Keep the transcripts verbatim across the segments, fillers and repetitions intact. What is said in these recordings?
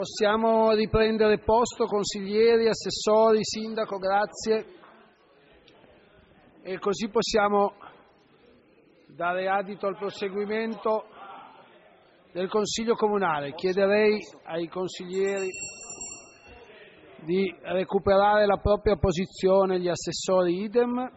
Possiamo riprendere posto, consiglieri, assessori, sindaco, grazie. E così possiamo dare adito al proseguimento del Consiglio Comunale. Chiederei ai consiglieri di recuperare la propria posizione, gli assessori idem.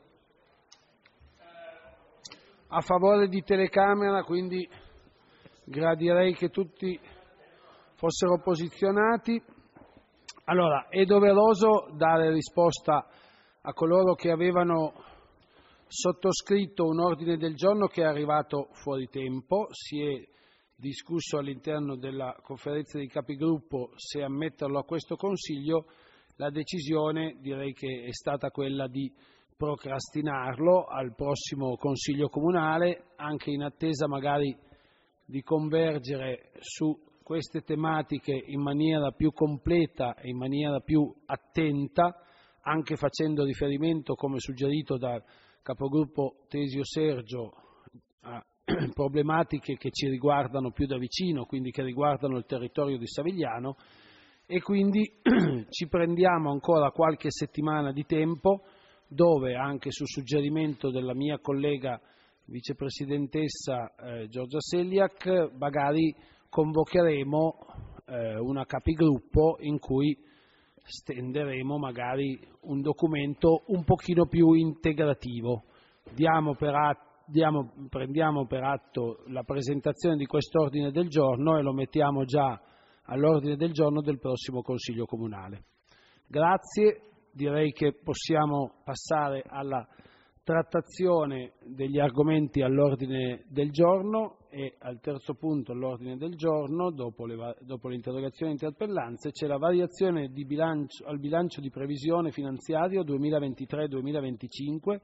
A favore di telecamera, quindi gradirei che tutti fossero posizionati. Allora, è doveroso dare risposta a coloro che avevano sottoscritto un ordine del giorno che è arrivato fuori tempo. Si è discusso all'interno della conferenza dei capigruppo se ammetterlo a questo Consiglio. La decisione direi che è stata quella di procrastinarlo al prossimo Consiglio Comunale, anche in attesa magari di convergere su queste tematiche in maniera più completa e in maniera più attenta, anche facendo riferimento, come suggerito dal capogruppo Tesio Sergio, a problematiche che ci riguardano più da vicino, quindi che riguardano il territorio di Savigliano, e quindi ci prendiamo ancora qualche settimana di tempo dove, anche su suggerimento della mia collega vicepresidentessa eh, Giorgia Selliak, magari convocheremo eh, una capigruppo in cui stenderemo magari un documento un pochino più integrativo. Diamo per atto, diamo, prendiamo per atto la presentazione di quest'ordine del giorno e lo mettiamo già all'ordine del giorno del prossimo Consiglio Comunale. Grazie, direi che possiamo passare alla trattazione degli argomenti all'ordine del giorno e al terzo punto all'ordine del giorno, dopo le, dopo le interrogazioni e interpellanze, c'è la variazione di bilancio, al bilancio di previsione finanziario duemilaventitré duemilaventicinque,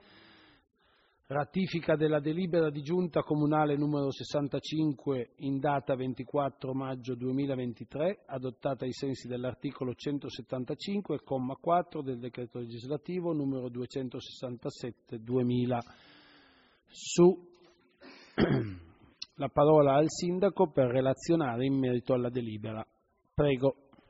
ratifica della delibera di giunta comunale numero sessantacinque in data ventiquattro maggio duemilaventitré, adottata ai sensi dell'articolo centosettantacinque, comma quattro del decreto legislativo numero duecentosessantasette duemila. Su la parola al sindaco per relazionare in merito alla delibera. Prego.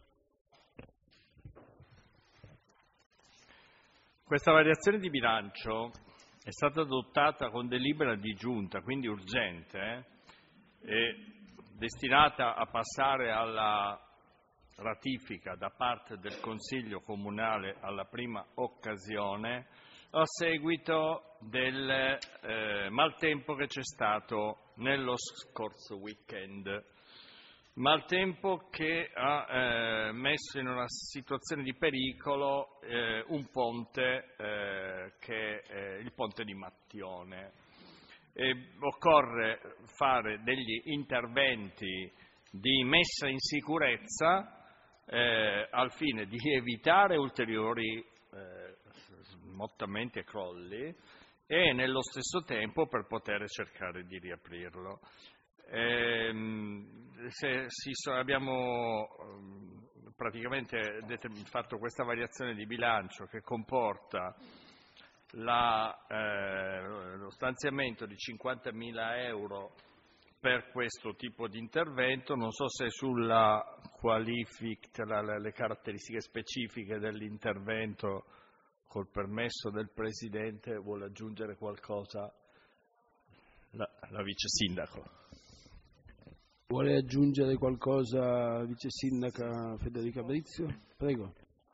Questa variazione di bilancio è stata adottata con delibera di giunta, quindi urgente, eh, e destinata a passare alla ratifica da parte del Consiglio Comunale alla prima occasione a seguito del eh, maltempo che c'è stato nello scorso weekend. Maltempo che ha eh, messo in una situazione di pericolo eh, un ponte eh, che è il ponte di Mattione. E occorre fare degli interventi di messa in sicurezza eh, al fine di evitare ulteriori eh, smottamenti e crolli e nello stesso tempo per poter cercare di riaprirlo. Eh, se, si, abbiamo eh, praticamente fatto questa variazione di bilancio che comporta la, eh, lo stanziamento di cinquantamila euro per questo tipo di intervento. Non so se sulla qualifica, la, le caratteristiche specifiche dell'intervento, col permesso del Presidente, vuole aggiungere qualcosa la, la Vice Sindaco. Vuole aggiungere qualcosa, Vice Sindaca Federica Brizio? Prego.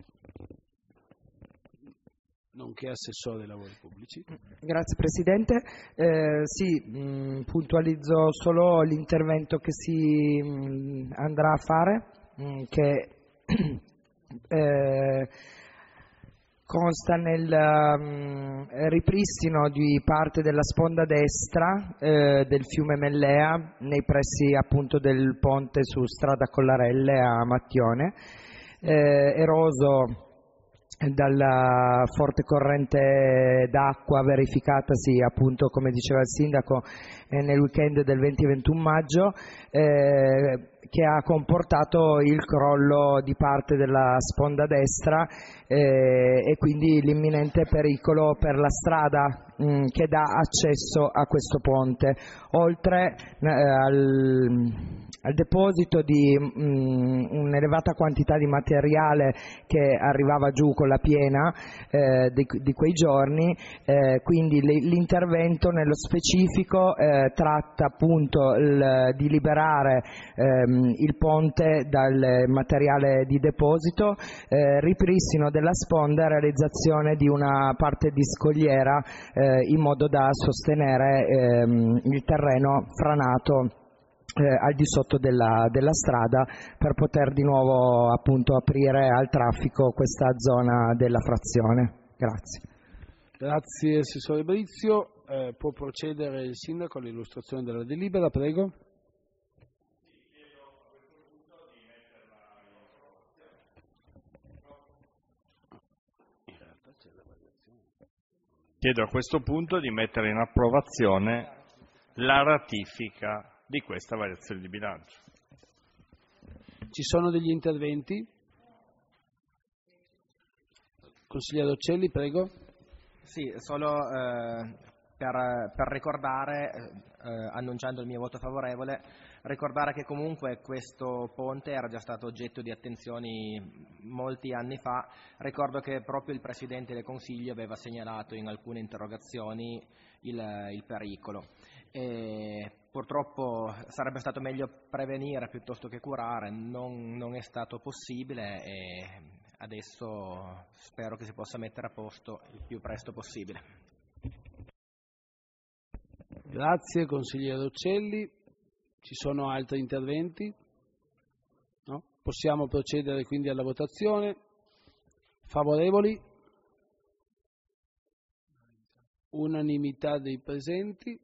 Nonché Assessore dei Lavori Pubblici. Grazie Presidente. Eh, sì, mh, puntualizzo solo l'intervento che si mh, andrà a fare, mh, che eh, consta nel um, ripristino di parte della sponda destra eh, del fiume Mellea nei pressi appunto del ponte su strada Collarelle a Mattione, eh, eroso dalla forte corrente d'acqua verificatasi appunto, come diceva il Sindaco, eh, nel weekend del venti e ventuno maggio, eh, che ha comportato il crollo di parte della sponda destra eh, e quindi l'imminente pericolo per la strada mh, che dà accesso a questo ponte, oltre eh, al, al deposito di mh, un'elevata quantità di materiale che arrivava giù con la piena eh, di, di quei giorni, eh, quindi le, l'intervento nello specifico eh, tratta appunto il, di liberare ehm, il ponte dal materiale di deposito, eh, ripristino della sponda e realizzazione di una parte di scogliera eh, in modo da sostenere ehm, il terreno franato Eh, al di sotto della, della strada, per poter di nuovo appunto aprire al traffico questa zona della frazione. Grazie. Grazie Assessore Brizio. Eh, può procedere il Sindaco all'illustrazione della delibera, prego. Chiedo a questo punto di mettere in approvazione la ratifica di questa variazione di bilancio. Ci sono degli interventi? Consigliere Uccelli, prego. Sì, solo eh, per, per ricordare, eh, annunciando il mio voto favorevole, ricordare che comunque questo ponte era già stato oggetto di attenzioni molti anni fa. Ricordo che proprio il Presidente del Consiglio aveva segnalato in alcune interrogazioni il, il pericolo. E purtroppo sarebbe stato meglio prevenire piuttosto che curare, non, non è stato possibile e adesso spero che si possa mettere a posto il più presto possibile. Grazie consigliere Uccelli. Ci sono altri interventi? No? Possiamo procedere quindi alla votazione. Favorevoli? Unanimità dei presenti.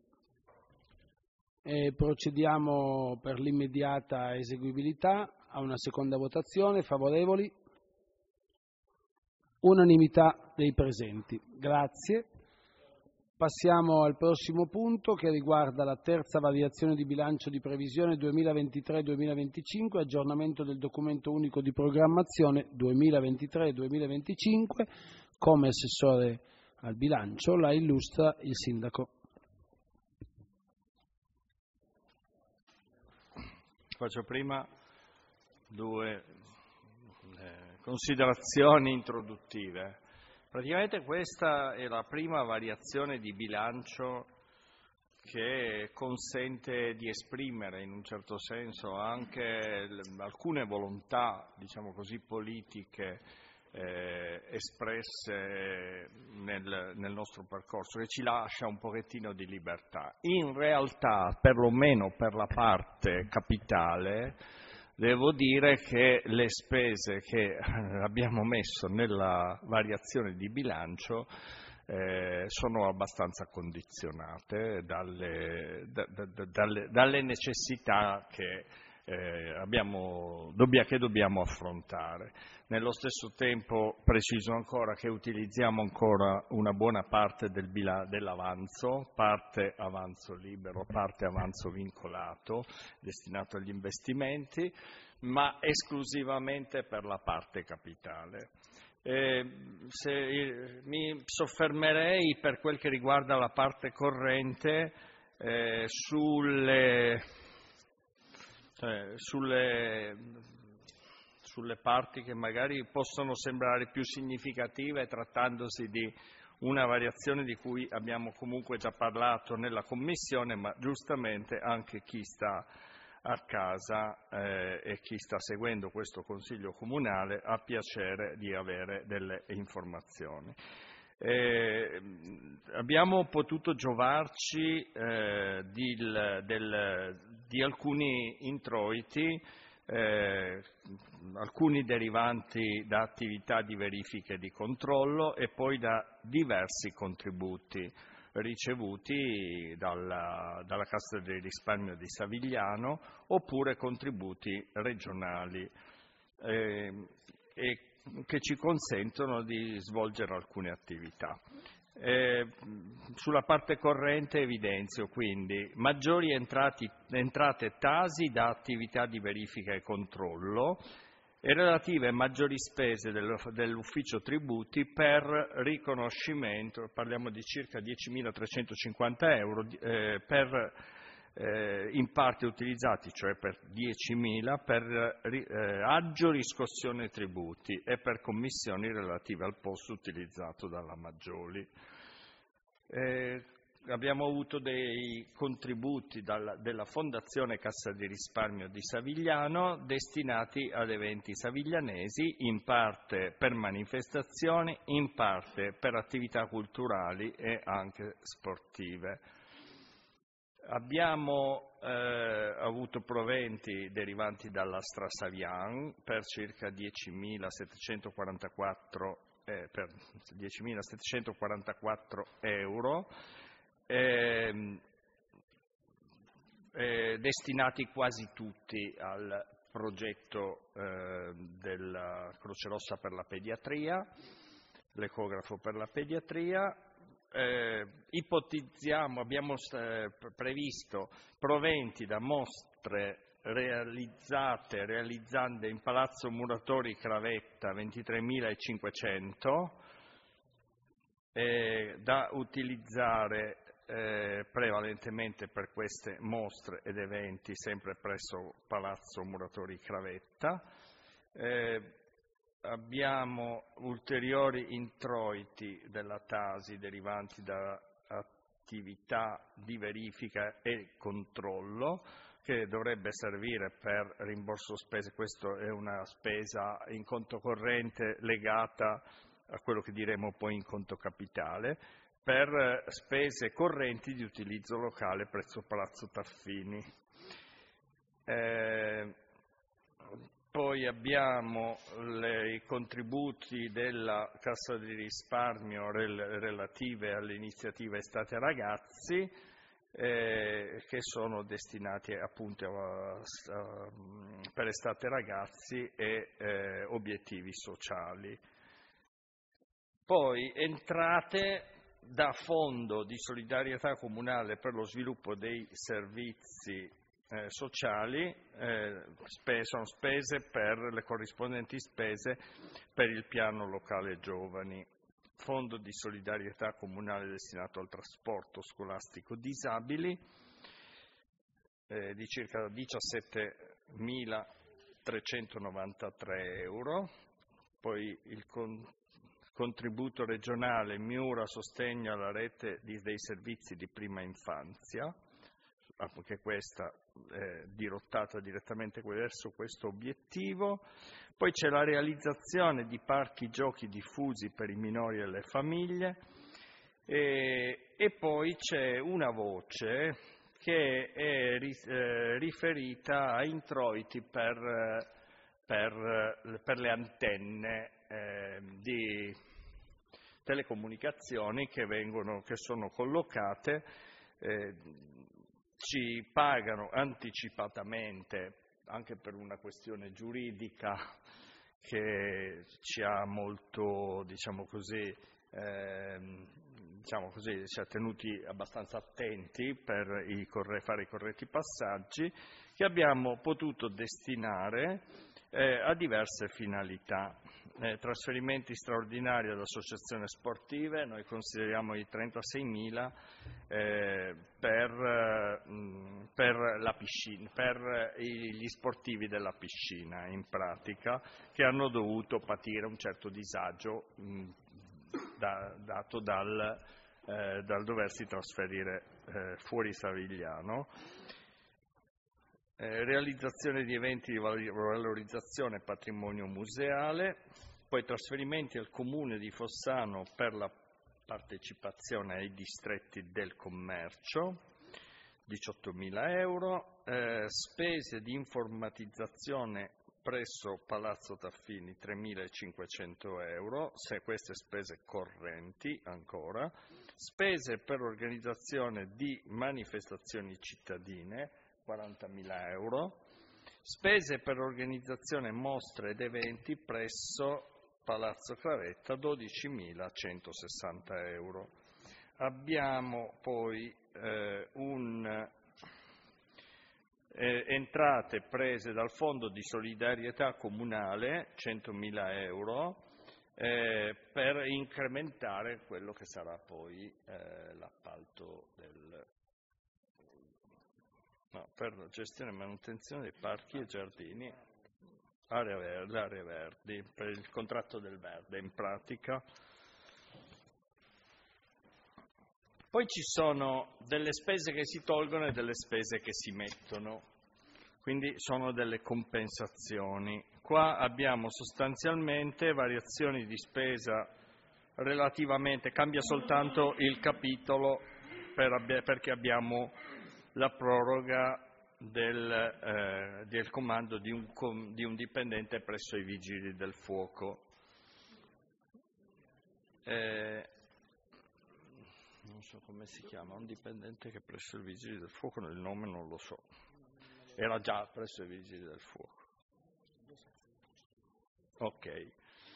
E procediamo per l'immediata eseguibilità a una seconda votazione. Favorevoli? Unanimità dei presenti. Grazie. Passiamo al prossimo punto che riguarda la terza variazione di bilancio di previsione duemilaventitré duemilaventicinque, aggiornamento del documento unico di programmazione duemilaventitré duemilaventicinque. Come assessore al bilancio la illustra il Sindaco. Faccio prima due eh, considerazioni introduttive. Praticamente questa è la prima variazione di bilancio che consente di esprimere in un certo senso anche alcune volontà, diciamo così, politiche eh, espresse nel, nel nostro percorso, che ci lascia un pochettino di libertà. In realtà, perlomeno per la parte capitale, devo dire che le spese che abbiamo messo nella variazione di bilancio eh, sono abbastanza condizionate dalle, da, da, dalle, dalle necessità che, eh, abbiamo, dobbia, che dobbiamo affrontare. Nello stesso tempo preciso ancora che utilizziamo ancora una buona parte del bila, dell'avanzo, parte avanzo libero, parte avanzo vincolato, destinato agli investimenti, ma esclusivamente per la parte capitale. Eh, se, eh, mi soffermerei per quel che riguarda la parte corrente eh, sulle, eh, sulle sulle parti che magari possono sembrare più significative, trattandosi di una variazione di cui abbiamo comunque già parlato nella Commissione, ma giustamente anche chi sta a casa eh, e chi sta seguendo questo Consiglio Comunale ha piacere di avere delle informazioni. Eh, abbiamo potuto giovarci eh, di, del, di alcuni introiti, Eh, alcuni derivanti da attività di verifica e di controllo e poi da diversi contributi ricevuti dalla, dalla Cassa del Risparmio di Savigliano oppure contributi regionali eh, e che ci consentono di svolgere alcune attività. Eh, sulla parte corrente evidenzio quindi maggiori entrati, entrate Tasi da attività di verifica e controllo e relative maggiori spese del, dell'ufficio tributi per riconoscimento, parliamo di circa diecimilatrecentocinquanta euro, eh, per eh, in parte utilizzati, cioè per diecimila, per eh, aggio, riscossione tributi e per commissioni relative al posto utilizzato dalla Maggioli. Eh, abbiamo avuto dei contributi dalla, della Fondazione Cassa di Risparmio di Savigliano destinati ad eventi saviglianesi, in parte per manifestazioni, in parte per attività culturali e anche sportive. Abbiamo eh, avuto proventi derivanti dalla Strasavian per circa diecimilasettecentoquarantaquattro Eh, per diecimilasettecentoquarantaquattro euro, eh, eh, destinati quasi tutti al progetto eh, della Croce Rossa per la pediatria, l'ecografo per la pediatria. Eh, ipotizziamo, abbiamo eh, previsto proventi da mostre realizzate, realizzate in Palazzo Muratori Cravetta ventitremilacinquecento, eh, da utilizzare eh, prevalentemente per queste mostre ed eventi sempre presso Palazzo Muratori Cravetta. Eh, abbiamo ulteriori introiti della Tasi derivanti da attività di verifica e controllo, che dovrebbe servire per rimborso spese. Questa è una spesa in conto corrente legata a quello che diremo poi in conto capitale, per spese correnti di utilizzo locale presso Palazzo Taffini. Eh, poi abbiamo le, i contributi della Cassa di Risparmio rel, relative alle iniziative Estate Ragazzi, Eh, che sono destinati appunto a, a, per Estate Ragazzi e eh, obiettivi sociali. Poi entrate da Fondo di Solidarietà Comunale per lo Sviluppo dei Servizi eh, Sociali, eh, spe, sono spese per le corrispondenti spese per il piano locale giovani. Fondo di solidarietà comunale destinato al trasporto scolastico disabili eh, di circa diciassettemilatrecentonovantatré euro, poi il con, contributo regionale Miura sostegno alla rete di, dei servizi di prima infanzia, anche questa è dirottata direttamente verso questo obiettivo. Poi c'è la realizzazione di parchi giochi diffusi per i minori e le famiglie e, e poi c'è una voce che è eh, riferita a introiti per, per, per le antenne eh, di telecomunicazioni che, vengono, che sono collocate, eh, ci pagano anticipatamente, anche per una questione giuridica che ci ha molto, diciamo così, eh, diciamo così, ci ha tenuti abbastanza attenti per i corre, fare i corretti passaggi, che abbiamo potuto destinare eh, a diverse finalità. Eh, trasferimenti straordinari ad associazioni sportive, noi consideriamo i trentaseimila eh, per, mh, per, la piscina, per gli sportivi della piscina, in pratica, che hanno dovuto patire un certo disagio mh, da, dato dal, eh, dal doversi trasferire eh, fuori Savigliano. Eh, realizzazione di eventi di valorizzazione patrimonio museale, poi trasferimenti al Comune di Fossano per la partecipazione ai distretti del commercio, diciottomila euro, eh, spese di informatizzazione presso Palazzo Taffini, tremilacinquecento euro, se queste spese correnti ancora, spese per organizzazione di manifestazioni cittadine, quarantamila euro, spese per organizzazione mostre ed eventi presso Palazzo Cravetta, dodicimilacentosessanta euro. Abbiamo poi eh, un, eh, entrate prese dal Fondo di solidarietà comunale, centomila euro, eh, per incrementare quello che sarà poi eh, l'appalto del no, per la gestione e manutenzione dei parchi e giardini, area verde, aree verdi, per il contratto del verde in pratica. Poi ci sono delle spese che si tolgono e delle spese che si mettono, quindi sono delle compensazioni. Qua abbiamo sostanzialmente variazioni di spesa relativamente, cambia soltanto il capitolo per, perché abbiamo la proroga del, eh, del comando di un, di un dipendente presso i vigili del fuoco. Eh, non so come si chiama, un dipendente che presso i vigili del fuoco, il nome non lo so, era già presso i vigili del fuoco. Ok.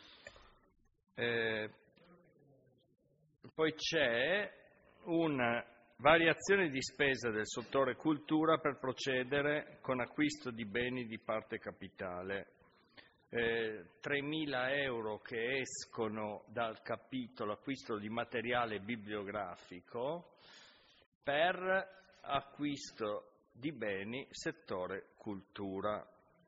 Eh, poi c'è una variazione di spesa del settore cultura per procedere con acquisto di beni di parte capitale. Eh, tremila euro che escono dal capitolo acquisto di materiale bibliografico per acquisto di beni settore cultura,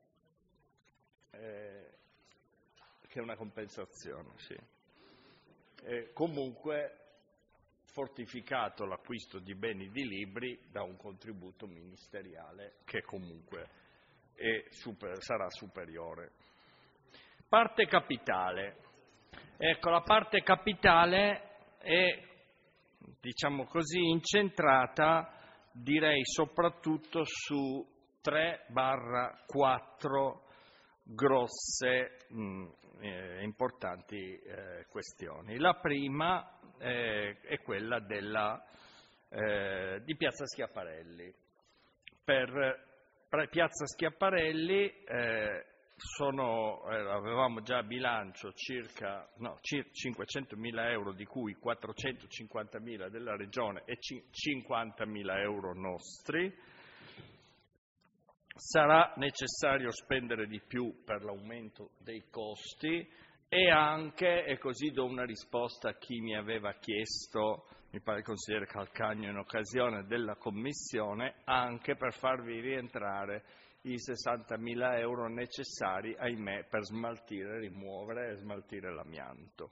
eh, che è una compensazione, sì. Eh, comunque fortificato l'acquisto di beni di libri da un contributo ministeriale che comunque è super, sarà superiore. Parte capitale. Ecco, la parte capitale è, diciamo così, incentrata, direi, soprattutto su tre quattro grosse, mh, eh, importanti eh, questioni. La prima eh, è quella della, eh, di Piazza Schiaparelli. Per, per Piazza Schiaparelli eh, sono, eh, avevamo già a bilancio circa no, circa cinquecentomila euro, di cui quattrocentocinquantamila della Regione e cinquantamila euro nostri. Sarà necessario spendere di più per l'aumento dei costi e anche, e così do una risposta a chi mi aveva chiesto, mi pare il consigliere Calcagno in occasione della commissione, anche per farvi rientrare i sessantamila euro necessari, ahimè, per smaltire, rimuovere e smaltire l'amianto,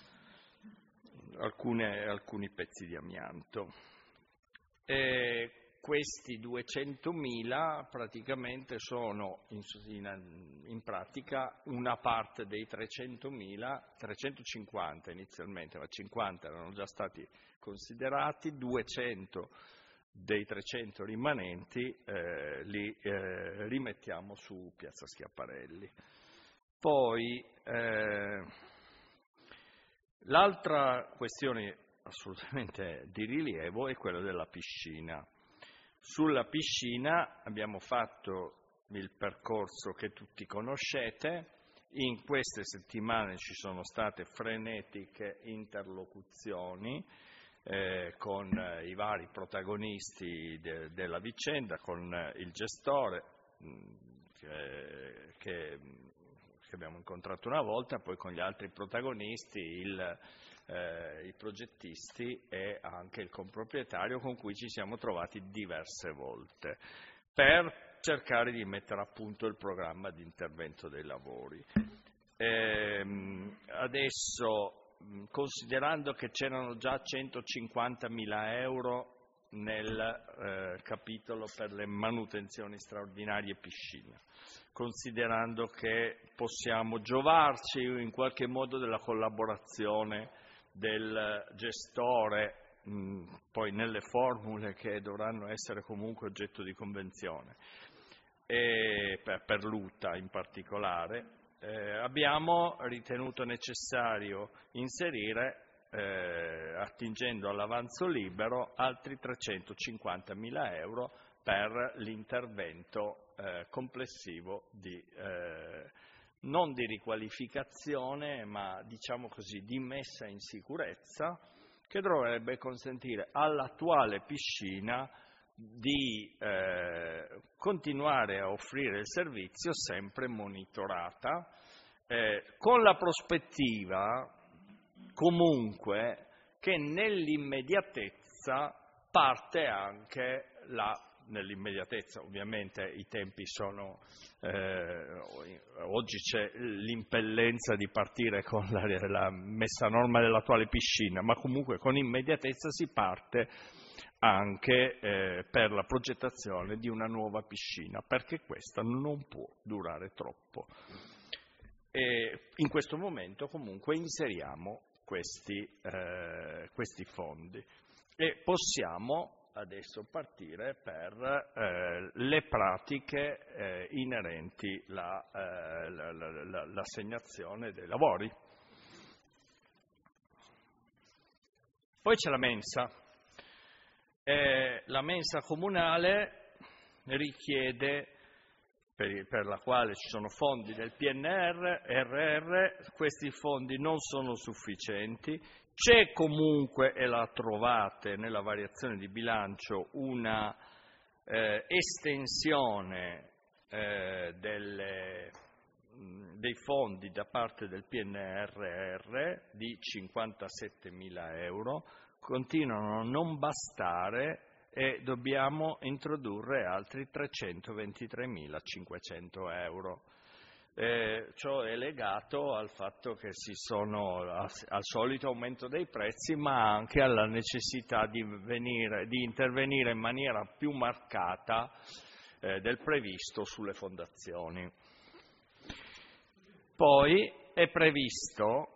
alcune, alcuni pezzi di amianto. E questi duecentomila praticamente sono in, in, in pratica una parte dei trecentomila, trecentocinquanta inizialmente, ma cinquanta erano già stati considerati, duecento dei trecento rimanenti eh, li eh, rimettiamo su Piazza Schiaparelli. Poi eh, l'altra questione assolutamente di rilievo è quella della piscina. Sulla piscina abbiamo fatto il percorso che tutti conoscete, in queste settimane ci sono state frenetiche interlocuzioni eh, con eh, i vari protagonisti de, della vicenda, con eh, il gestore mh, che, che, che abbiamo incontrato una volta, poi con gli altri protagonisti, il Eh, i progettisti e anche il comproprietario con cui ci siamo trovati diverse volte per cercare di mettere a punto il programma di intervento dei lavori. Ehm, adesso, considerando che c'erano già centocinquantamila euro nel eh, capitolo per le manutenzioni straordinarie piscina, considerando che possiamo giovarci in qualche modo della collaborazione del gestore, mh, poi nelle formule che dovranno essere comunque oggetto di convenzione, e per, per l'U T A in particolare, eh, abbiamo ritenuto necessario inserire, eh, attingendo all'avanzo libero, altri trecentocinquantamila euro per l'intervento eh, complessivo di eh, non di riqualificazione, ma diciamo così di messa in sicurezza, che dovrebbe consentire all'attuale piscina di eh, continuare a offrire il servizio sempre monitorata, eh, con la prospettiva comunque che nell'immediatezza parte anche la nell'immediatezza, ovviamente i tempi sono, eh, oggi c'è l'impellenza di partire con la, la messa a norma dell'attuale piscina, ma comunque con immediatezza si parte anche eh, per la progettazione di una nuova piscina, perché questa non può durare troppo. E in questo momento comunque inseriamo questi, eh, questi fondi e possiamo adesso partire per eh, le pratiche eh, inerenti l'assegnazione la, eh, la, la, dei lavori. Poi c'è la mensa. Eh, la mensa comunale richiede, per, per la quale ci sono fondi del P N R R, questi fondi non sono sufficienti. C'è comunque, e la trovate nella variazione di bilancio, una eh, estensione eh, delle, mh, dei fondi da parte del P N R R di cinquantasettemila euro, continuano a non bastare e dobbiamo introdurre altri trecentoventitremilacinquecento euro. Eh, ciò è legato al fatto che si sono al solito aumento dei prezzi, ma anche alla necessità di, venire, di intervenire in maniera più marcata eh, del previsto sulle fondazioni. Poi è previsto,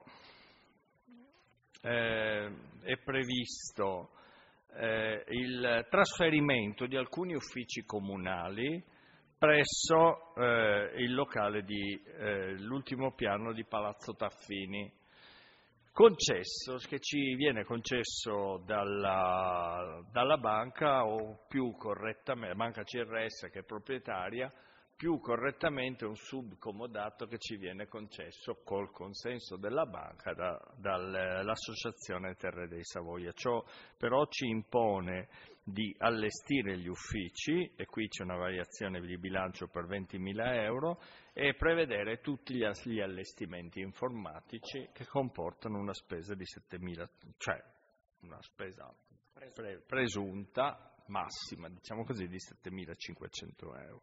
eh, è previsto eh, il trasferimento di alcuni uffici comunali presso eh, il locale di eh, l'ultimo piano di Palazzo Taffini, concesso, che ci viene concesso dalla, dalla banca, o più correttamente, Banca C R S che è proprietaria, più correttamente un subcomodato che ci viene concesso col consenso della banca da, dall'Associazione Terre dei Savoia. Ciò però ci impone di allestire gli uffici, e qui c'è una variazione di bilancio per ventimila euro, e prevedere tutti gli, gli allestimenti informatici che comportano una spesa di settemila, cioè una spesa pre, presunta massima, diciamo così, di settemilacinquecento euro.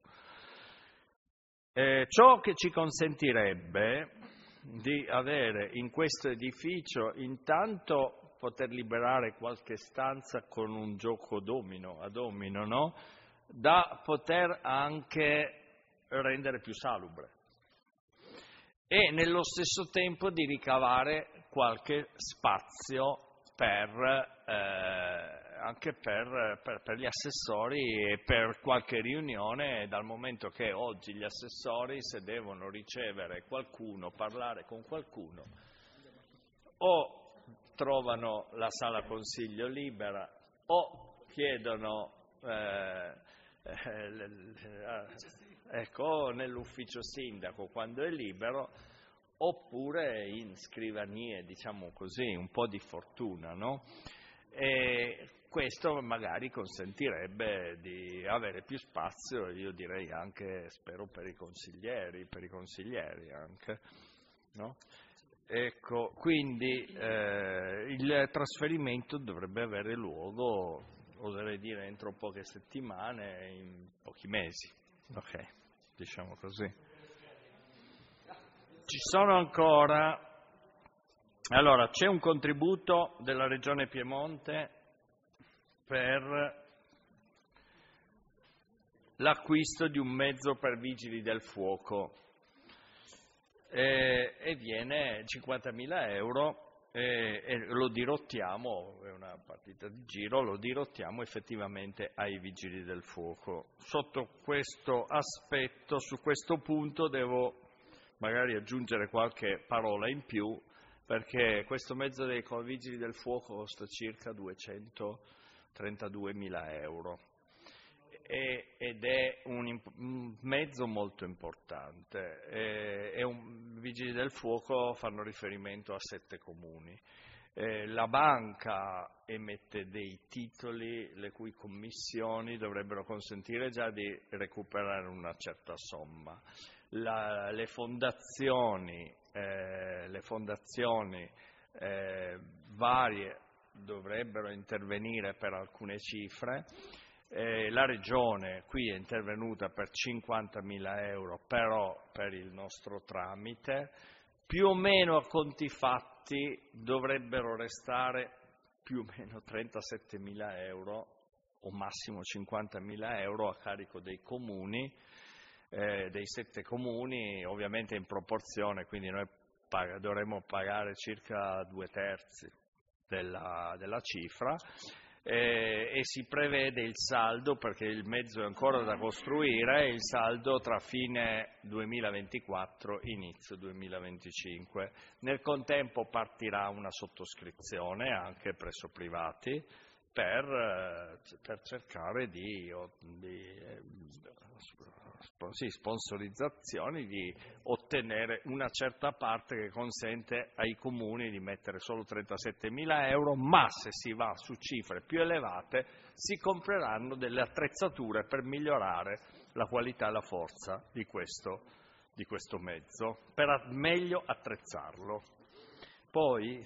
Eh, ciò che ci consentirebbe di avere in questo edificio intanto poter liberare qualche stanza con un gioco domino, a domino, no? Da poter anche rendere più salubre e nello stesso tempo di ricavare qualche spazio per, eh, anche per, per, per gli assessori e per qualche riunione, dal momento che oggi gli assessori, se devono ricevere qualcuno, parlare con qualcuno, o trovano la sala consiglio libera o chiedono eh, eh, ecco, nell'ufficio sindaco quando è libero, oppure in scrivanie, diciamo così, un po' di fortuna, no? E questo magari consentirebbe di avere più spazio, io direi anche, spero, per i consiglieri, per i consiglieri anche, no? Ecco, quindi eh, il trasferimento dovrebbe avere luogo, oserei dire, entro poche settimane, in pochi mesi. Ok, diciamo così. Ci sono ancora, allora c'è un contributo della Regione Piemonte per l'acquisto di un mezzo per vigili del fuoco. Eh, e viene cinquantamila euro eh, e lo dirottiamo, è una partita di giro, lo dirottiamo effettivamente ai vigili del fuoco. Sotto questo aspetto, su questo punto, devo magari aggiungere qualche parola in più, perché questo mezzo dei vigili del fuoco costa circa duecentotrentaduemila euro. Ed è un, un mezzo molto importante. Eh, è un, I vigili del fuoco fanno riferimento a sette comuni. Eh, la banca emette dei titoli le cui commissioni dovrebbero consentire già di recuperare una certa somma. La, le fondazioni, eh, le fondazioni eh, varie dovrebbero intervenire per alcune cifre. Eh, la Regione qui è intervenuta per cinquantamila euro, però per il nostro tramite, più o meno a conti fatti dovrebbero restare più o meno trentasettemila euro o massimo cinquantamila euro a carico dei comuni, eh, dei sette comuni, ovviamente in proporzione, quindi noi pag- dovremmo pagare circa due terzi della, della cifra. Eh, e si prevede il saldo, perché il mezzo è ancora da costruire, il saldo tra fine duemilaventiquattro e inizio duemilaventicinque. Nel contempo partirà una sottoscrizione anche presso privati per, eh, per cercare di, di eh, sì, sponsorizzazioni, di ottenere una certa parte che consente ai comuni di mettere solo trentasettemila euro, ma se si va su cifre più elevate si compreranno delle attrezzature per migliorare la qualità e la forza di questo, di questo mezzo, per meglio attrezzarlo. Poi,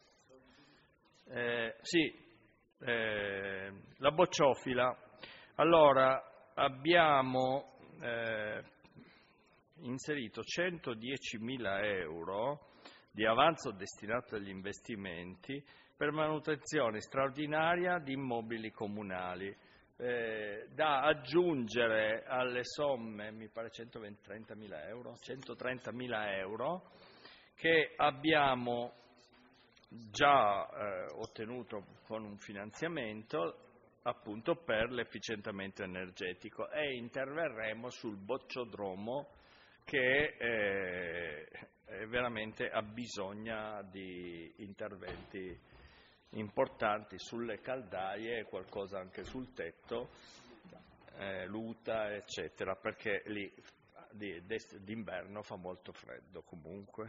eh, sì, eh, la bocciofila. Allora, abbiamo Eh, inserito centodiecimila euro di avanzo destinato agli investimenti per manutenzione straordinaria di immobili comunali, eh, da aggiungere alle somme, mi pare centotrentamila euro, centotrentamila euro che abbiamo già eh, ottenuto con un finanziamento appunto per l'efficientamento energetico, e interverremo sul bocciodromo che eh, veramente abbisogna di interventi importanti sulle caldaie e qualcosa anche sul tetto, eh, luta eccetera, perché lì di, d'inverno fa molto freddo comunque.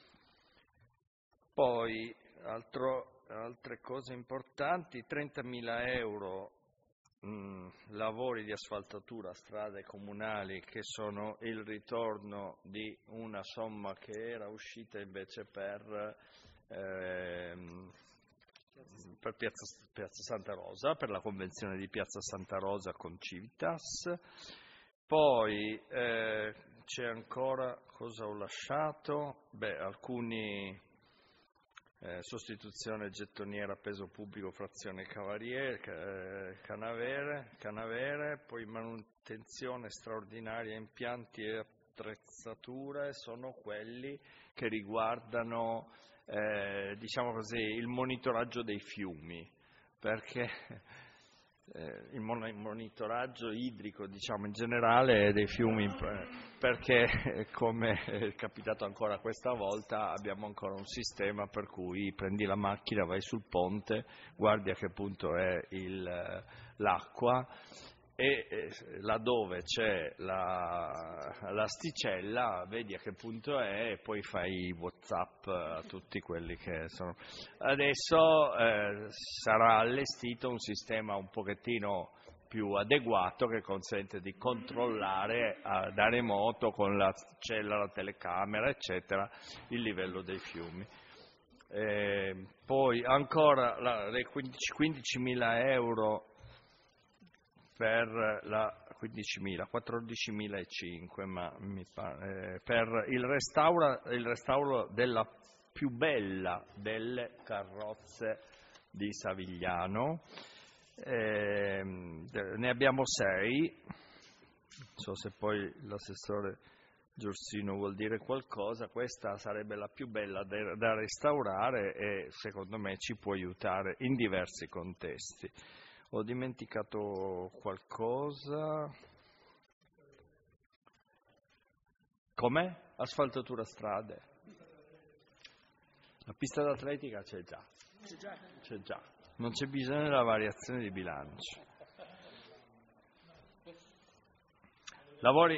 Poi altro Altre cose importanti, trentamila euro mh, lavori di asfaltatura a strade comunali, che sono il ritorno di una somma che era uscita invece per, ehm, per Piazza, Piazza Santa Rosa, per la convenzione di Piazza Santa Rosa con Civitas. Poi eh, c'è ancora, cosa ho lasciato? Beh, alcuni... Eh, sostituzione gettoniera peso pubblico frazione cavaliere, eh, canavere, canavere, poi manutenzione straordinaria impianti e attrezzature sono quelli che riguardano eh, diciamo così, il monitoraggio dei fiumi, perché eh, il monitoraggio idrico, diciamo in generale, dei fiumi, perché come è capitato ancora questa volta abbiamo ancora un sistema per cui prendi la macchina, vai sul ponte, guardi a che punto è il, l'acqua e eh, laddove c'è la, l'asticella vedi a che punto è e poi fai WhatsApp a tutti quelli che sono. Adesso eh, sarà allestito un sistema un pochettino più adeguato che consente di controllare eh, da remoto con la cella, la telecamera eccetera il livello dei fiumi. Eh, poi ancora la, le quindicimila euro per la quindicimila, quattordicimilacinquecento, ma mi pare, eh, per il restauro, il restauro della più bella delle carrozze di Savigliano. Eh, ne abbiamo sei, non so se poi l'assessore Giursino vuol dire qualcosa. Questa sarebbe la più bella de, da restaurare e secondo me ci può aiutare in diversi contesti. Ho dimenticato qualcosa? Com'è? Asfaltatura strade. La pista d'atletica c'è già. C'è già. C'è già. Non c'è bisogno della variazione di bilancio. Lavori.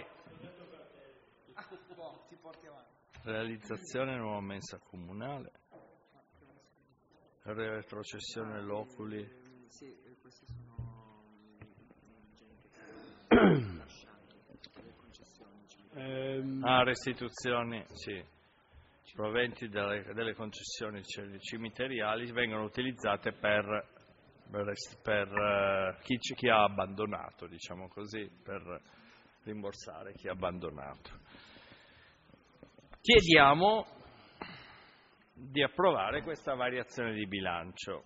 Realizzazione nuova mensa comunale. Retrocessione loculi. Sì, questi sono ehm... ah, restituzioni, sì. Proventi delle, delle concessioni cimiteriali vengono utilizzate per per, per uh, chi, chi ha abbandonato, diciamo così, per rimborsare chi ha abbandonato. Chiediamo di approvare questa variazione di bilancio.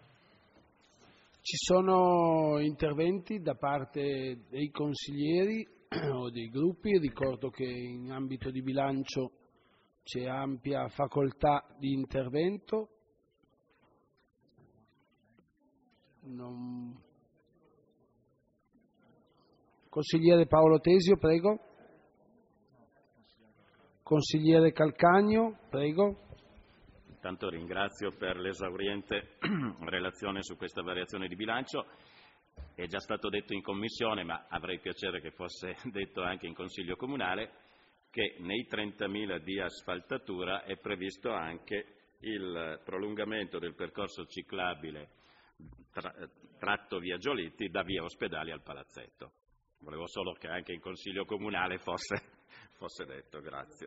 Ci sono interventi da parte dei consiglieri o dei gruppi. Ricordo che in ambito di bilancio c'è ampia facoltà di intervento. Non... Consigliere Paolo Tesio, prego. Consigliere Calcagno, prego. Intanto ringrazio per l'esauriente relazione su questa variazione di bilancio. È già stato detto in Commissione, ma avrei piacere che fosse detto anche in Consiglio Comunale, che nei trentamila di asfaltatura è previsto anche il prolungamento del percorso ciclabile tra, tratto via Giolitti da via Ospedali al Palazzetto. Volevo solo che anche in Consiglio Comunale fosse, fosse detto. Grazie.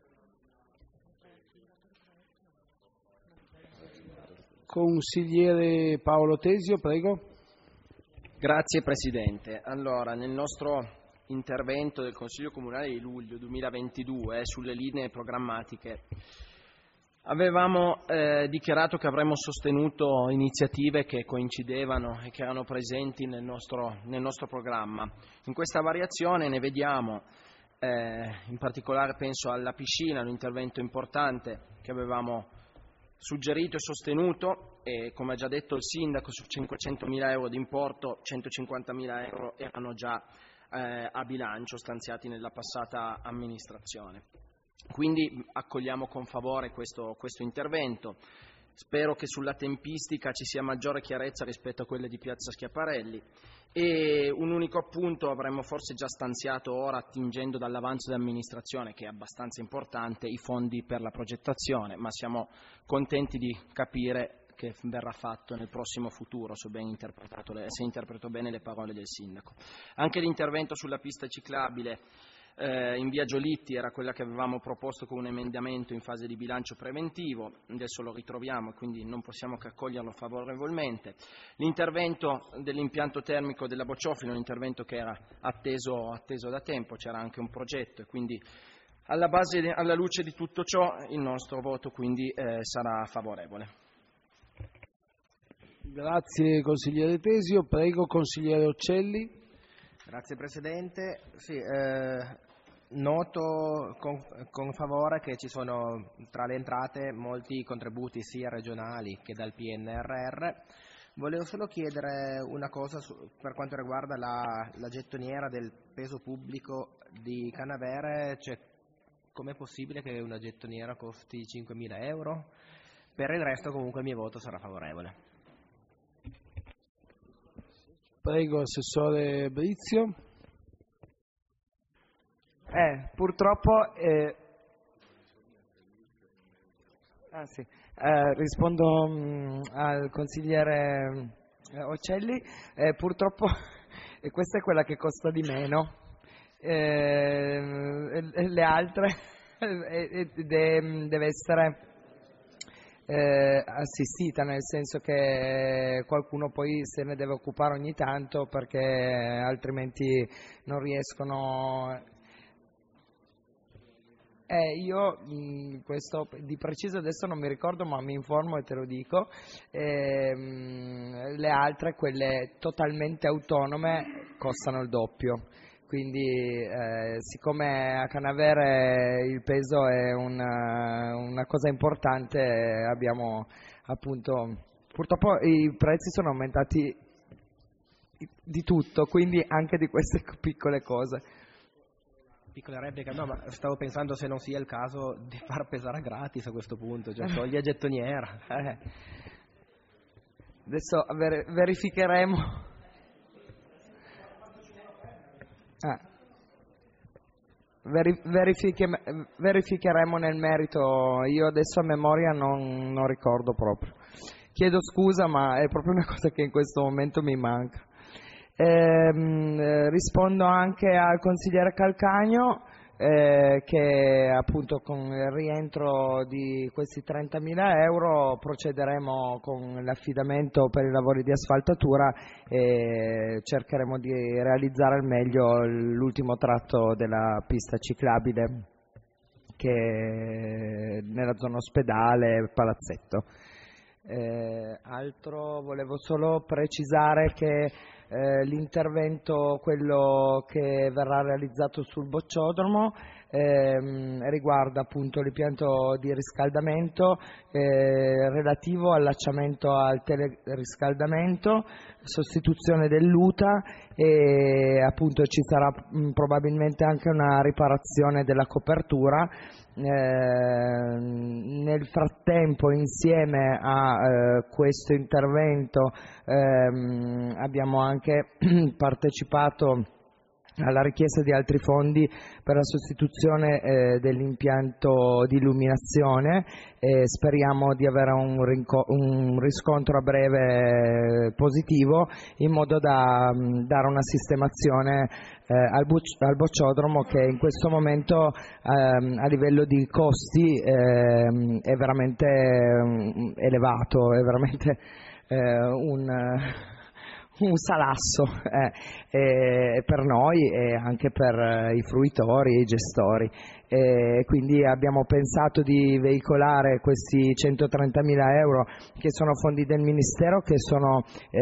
Consigliere Paolo Tesio, prego. Grazie Presidente. Allora, nel nostro intervento del Consiglio Comunale di luglio duemilaventidue sulle linee programmatiche avevamo eh, dichiarato che avremmo sostenuto iniziative che coincidevano e che erano presenti nel nostro, nel nostro programma. In questa variazione ne vediamo, eh, in particolare penso alla piscina, un intervento importante che avevamo suggerito e sostenuto, e come ha già detto il Sindaco, su cinquecentomila euro di importo, centocinquantamila euro erano già eh, a bilancio stanziati nella passata amministrazione. Quindi accogliamo con favore questo, questo intervento. Spero che sulla tempistica ci sia maggiore chiarezza rispetto a quelle di Piazza Schiaparelli. E un unico appunto: avremmo forse già stanziato ora, attingendo dall'avanzo di amministrazione, che è abbastanza importante, i fondi per la progettazione, ma siamo contenti di capire che verrà fatto nel prossimo futuro, se ben interpretato le, se interpreto bene le parole del Sindaco. Anche l'intervento sulla pista ciclabile Eh, in via Giolitti era quella che avevamo proposto con un emendamento in fase di bilancio preventivo, adesso lo ritroviamo e quindi non possiamo che accoglierlo favorevolmente. L'intervento dell'impianto termico della Bocciofila è un intervento che era atteso, atteso da tempo, c'era anche un progetto e quindi alla base, alla luce di tutto ciò il nostro voto quindi eh, sarà favorevole. Grazie consigliere Tesio, prego consigliere Occelli. Grazie Presidente. Sì, eh, noto con, con favore che ci sono tra le entrate molti contributi sia regionali che dal P N R R. Volevo solo chiedere una cosa su, per quanto riguarda la, la gettoniera del peso pubblico di Canavere, cioè com'è possibile che una gettoniera costi cinquemila euro? Per il resto comunque il mio voto sarà favorevole. Prego, Assessore Brizio. Eh, purtroppo, eh, ah, sì. eh, rispondo mh, al consigliere eh, Occelli, eh, purtroppo e questa è quella che costa di meno, eh, le altre eh, de, deve essere Eh, assistita, nel senso che qualcuno poi se ne deve occupare ogni tanto perché altrimenti non riescono. Eh, io mh, questo di preciso adesso non mi ricordo, ma mi informo e te lo dico. Eh, mh, le altre, quelle totalmente autonome, costano il doppio. Quindi eh, siccome a Canavere il peso è una, una cosa importante, abbiamo appunto, purtroppo i prezzi sono aumentati di tutto, quindi anche di queste piccole cose. Piccola replica, no, ma stavo pensando se non sia il caso di far pesare gratis a questo punto, cioè togli a gettoniera. Eh. Adesso ver- verificheremo. Ah. Veri- verifiche- verificheremo nel merito, io adesso a memoria non, non ricordo proprio. Chiedo scusa, ma è proprio una cosa che in questo momento mi manca. Ehm, eh, rispondo anche al consigliere Calcagno. eh, che appunto con il rientro di questi trentamila euro procederemo con l'affidamento per i lavori di asfaltatura e cercheremo di realizzare al meglio l'ultimo tratto della pista ciclabile che è nella zona ospedale Palazzetto. Eh, altro volevo solo precisare che eh, l'intervento, quello che verrà realizzato sul bocciodromo, ehm, riguarda appunto l'impianto di riscaldamento eh, relativo allacciamento al teleriscaldamento, sostituzione dell'U T A e appunto ci sarà mh, probabilmente anche una riparazione della copertura. Eh, nel frattempo, insieme a eh, questo intervento ehm, abbiamo anche partecipato alla richiesta di altri fondi per la sostituzione eh, dell'impianto di illuminazione e speriamo di avere un, un riscontro a breve eh, positivo, in modo da mh, dare una sistemazione eh, al, al bocciodromo, che in questo momento ehm, a livello di costi ehm, è veramente um, elevato, è veramente eh, un... un salasso eh, eh, per noi e anche per eh, i fruitori e i gestori. E quindi abbiamo pensato di veicolare questi centotrentamila euro, che sono fondi del Ministero, che sono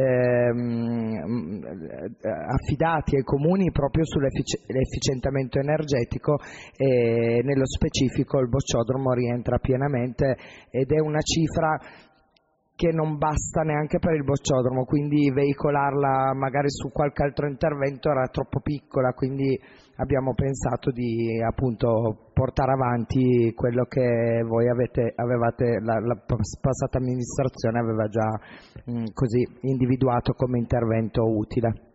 ehm, affidati ai comuni proprio sull'efficientamento energetico, e nello specifico il bocciodromo rientra pienamente ed è una cifra che non basta neanche per il bocciodromo, quindi veicolarla magari su qualche altro intervento era troppo piccola, quindi abbiamo pensato di appunto portare avanti quello che voi avete, avevate, la, la passata amministrazione aveva già mh, così individuato come intervento utile.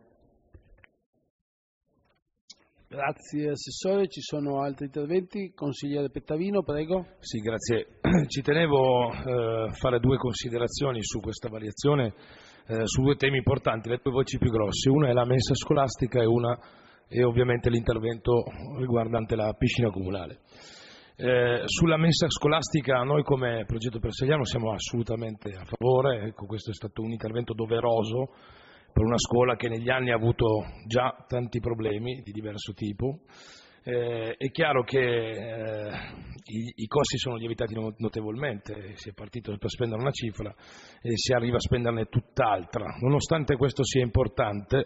Grazie Assessore, ci sono altri interventi? Consigliere Pettavino, prego. Sì, grazie. Ci tenevo a eh, fare due considerazioni su questa variazione, eh, su due temi importanti, le due voci più grosse. Una è la mensa scolastica e una è ovviamente l'intervento riguardante la piscina comunale. Eh, sulla mensa scolastica noi come Progetto Perseiano siamo assolutamente a favore, ecco, questo è stato un intervento doveroso per una scuola che negli anni ha avuto già tanti problemi di diverso tipo. Eh, è chiaro che eh, i, i costi sono lievitati notevolmente, si è partito per spendere una cifra e si arriva a spenderne tutt'altra. Nonostante questo sia importante,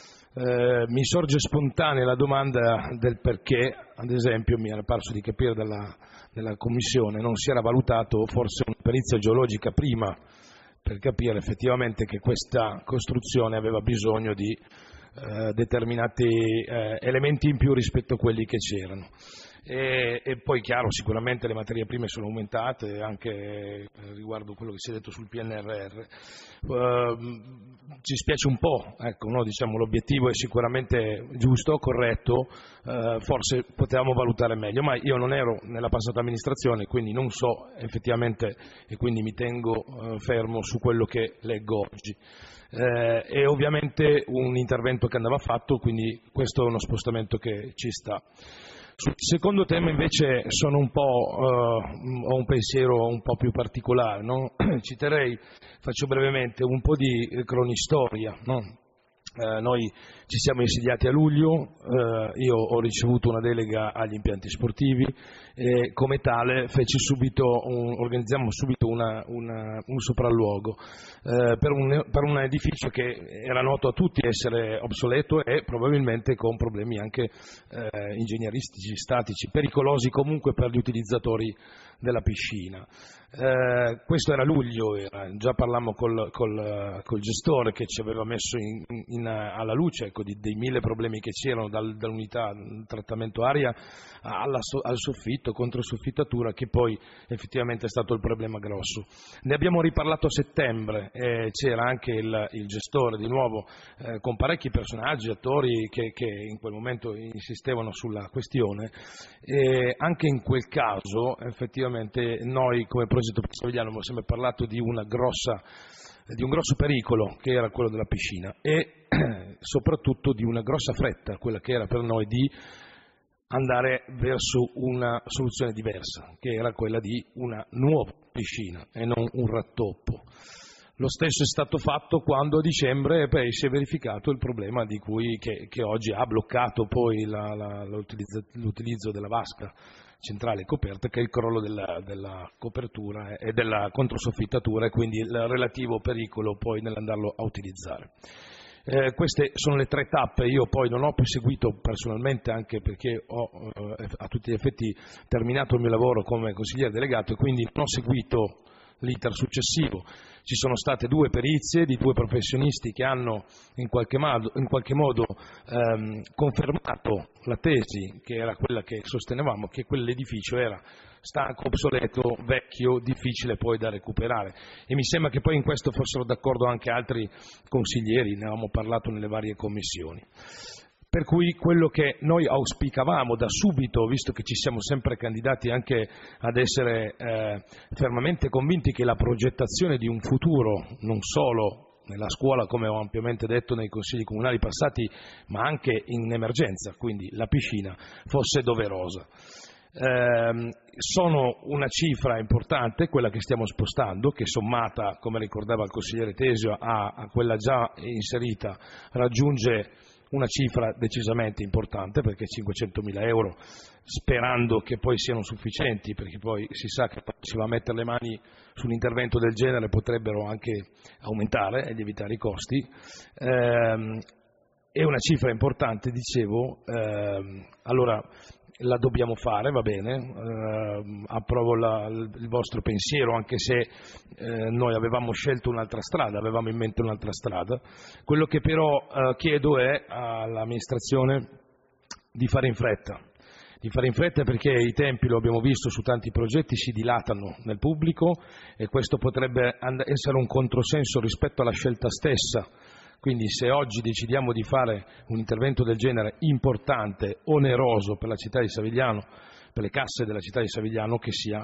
eh, mi sorge spontanea la domanda del perché, ad esempio mi era parso di capire dalla, dalla Commissione, non si era valutato forse una perizia geologica prima, per capire effettivamente che questa costruzione aveva bisogno di eh, determinati eh, elementi in più rispetto a quelli che c'erano. E, e poi chiaro, sicuramente le materie prime sono aumentate, anche eh, riguardo quello che si è detto sul P N R R. Uh, ci spiace un po', ecco, no? Diciamo, l'obiettivo è sicuramente giusto, corretto, uh, forse potevamo valutare meglio, ma io non ero nella passata amministrazione, quindi non so effettivamente, e quindi mi tengo uh, fermo su quello che leggo oggi. Eh, è ovviamente un intervento che andava fatto, quindi questo è uno spostamento che ci sta. Sul secondo tema invece sono un po', uh, ho un pensiero un po' più particolare, no? Citerei, faccio brevemente, un po' di cronistoria, no? Eh, noi ci siamo insediati a luglio, eh, io ho ricevuto una delega agli impianti sportivi e come tale feci subito un, organizziamo subito una, una, un sopralluogo eh, per, un, per un edificio che era noto a tutti essere obsoleto e probabilmente con problemi anche eh, ingegneristici, statici, pericolosi comunque per gli utilizzatori della piscina. Eh, questo era luglio, era, già parlammo col, col, col gestore che ci aveva messo in, in, alla luce, ecco, di, dei mille problemi che c'erano dal, dall'unità trattamento aria alla, al soffitto, controsoffittatura, che poi effettivamente è stato il problema grosso. Ne abbiamo riparlato a settembre, eh, c'era anche il, il gestore di nuovo eh, con parecchi personaggi, attori che, che in quel momento insistevano sulla questione, e anche in quel caso effettivamente noi come Progetto Perseiano abbiamo sempre parlato di una grossa di un grosso pericolo che era quello della piscina e soprattutto di una grossa fretta, quella che era per noi di andare verso una soluzione diversa, che era quella di una nuova piscina e non un rattoppo. Lo stesso è stato fatto quando a dicembre beh, si è verificato il problema di cui, che, che oggi ha bloccato poi la, la, l'utilizzo, l'utilizzo della vasca centrale coperta, che è il crollo della, della copertura e della controsoffittatura e quindi il relativo pericolo poi nell'andarlo a utilizzare. Eh, queste sono le tre tappe. Io poi non ho più seguito personalmente, anche perché ho eh, a tutti gli effetti terminato il mio lavoro come consigliere delegato e quindi non ho seguito l'iter successivo. Ci sono state due perizie di due professionisti che hanno in qualche modo, in qualche modo ehm, confermato la tesi che era quella che sostenevamo, che quell'edificio era stanco, obsoleto, vecchio, difficile poi da recuperare, e mi sembra che poi in questo fossero d'accordo anche altri consiglieri, ne avevamo parlato nelle varie commissioni. Per cui quello che noi auspicavamo da subito, visto che ci siamo sempre candidati anche ad essere eh, fermamente convinti che la progettazione di un futuro, non solo nella scuola, come ho ampiamente detto nei consigli comunali passati, ma anche in emergenza, quindi la piscina, fosse doverosa. Eh, sono una cifra importante quella che stiamo spostando, che sommata, come ricordava il consigliere Tesio, a, a quella già inserita raggiunge una cifra decisamente importante, perché cinquecentomila euro, sperando che poi siano sufficienti, perché poi si sa che si va a mettere le mani su un intervento del genere, potrebbero anche aumentare e lievitare i costi. Ehm, è una cifra importante, dicevo, ehm, allora la dobbiamo fare, va bene, eh, approvo la, il vostro pensiero, anche se eh, noi avevamo scelto un'altra strada, avevamo in mente un'altra strada. Quello che però eh, chiedo è all'amministrazione di fare in fretta, di fare in fretta perché i tempi, lo abbiamo visto su tanti progetti, si dilatano nel pubblico e questo potrebbe essere un controsenso rispetto alla scelta stessa. Quindi se oggi decidiamo di fare un intervento del genere importante, oneroso per la città di Savigliano, per le casse della città di Savigliano, che sia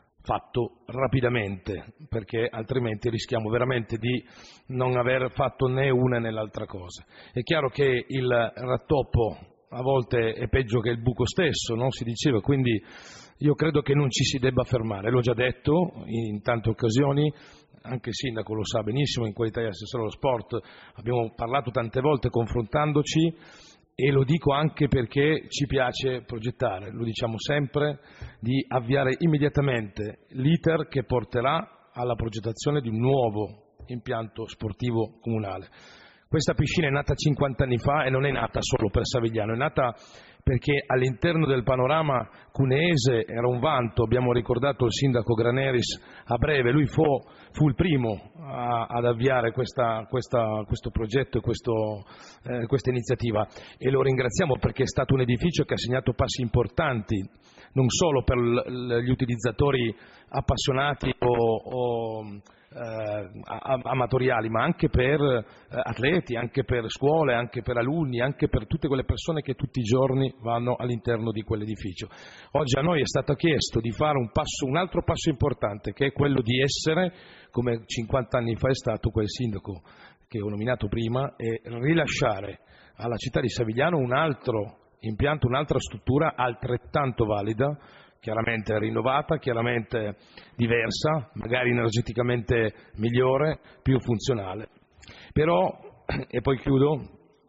fatto rapidamente, perché altrimenti rischiamo veramente di non aver fatto né una né l'altra cosa. È chiaro che il rattoppo a volte è peggio che il buco stesso, no? Si diceva, quindi io credo che non ci si debba fermare, l'ho già detto in tante occasioni. Anche il sindaco lo sa benissimo, in qualità di assessore allo sport abbiamo parlato tante volte confrontandoci, e lo dico anche perché ci piace progettare, lo diciamo sempre, di avviare immediatamente l'iter che porterà alla progettazione di un nuovo impianto sportivo comunale. Questa piscina è nata cinquanta anni fa e non è nata solo per Savigliano, è nata perché all'interno del panorama cuneese era un vanto. Abbiamo ricordato il sindaco Graneris a breve, lui fu, fu il primo a, ad avviare questa, questa, questo progetto e questo, eh, questa iniziativa, e lo ringraziamo perché è stato un edificio che ha segnato passi importanti non solo per l, gli utilizzatori appassionati o, o eh, amatoriali, ma anche per eh, atleti, anche per scuole, anche per alunni, anche per tutte quelle persone che tutti i giorni vanno all'interno di quell'edificio. Oggi a noi è stato chiesto di fare un, passo, un altro passo importante, che è quello di essere, come cinquanta anni fa è stato quel sindaco che ho nominato prima, e rilasciare alla città di Savigliano un altro impianto, un'altra struttura altrettanto valida, chiaramente rinnovata, chiaramente diversa, magari energeticamente migliore, più funzionale. Però, e poi chiudo,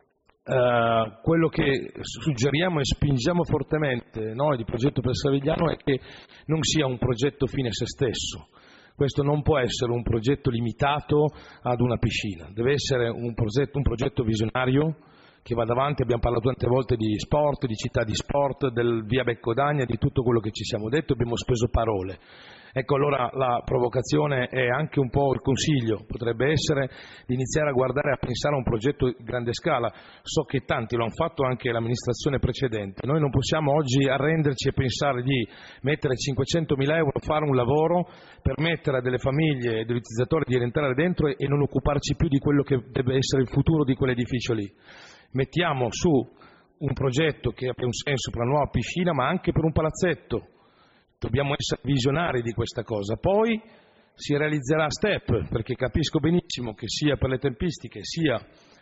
eh, quello che suggeriamo e spingiamo fortemente noi di Progetto per Savigliano è che non sia un progetto fine a se stesso. Questo non può essere un progetto limitato ad una piscina, deve essere un progetto, un progetto visionario che vada avanti. Abbiamo parlato tante volte di sport, di città di sport, del via Beccodagna, di tutto quello che ci siamo detto, abbiamo speso parole. Ecco, allora la provocazione è anche un po' il consiglio, potrebbe essere di iniziare a guardare, a pensare a un progetto di grande scala. So che tanti lo hanno fatto, anche l'amministrazione precedente. Noi non possiamo oggi arrenderci e pensare di mettere cinquecentomila euro a fare un lavoro, permettere a delle famiglie e degli utilizzatori di rientrare dentro e non occuparci più di quello che deve essere il futuro di quell'edificio lì. Mettiamo su un progetto che abbia un senso per una nuova piscina, ma anche per un palazzetto. Dobbiamo essere visionari di questa cosa. Poi si realizzerà a step, perché capisco benissimo che sia per le tempistiche sia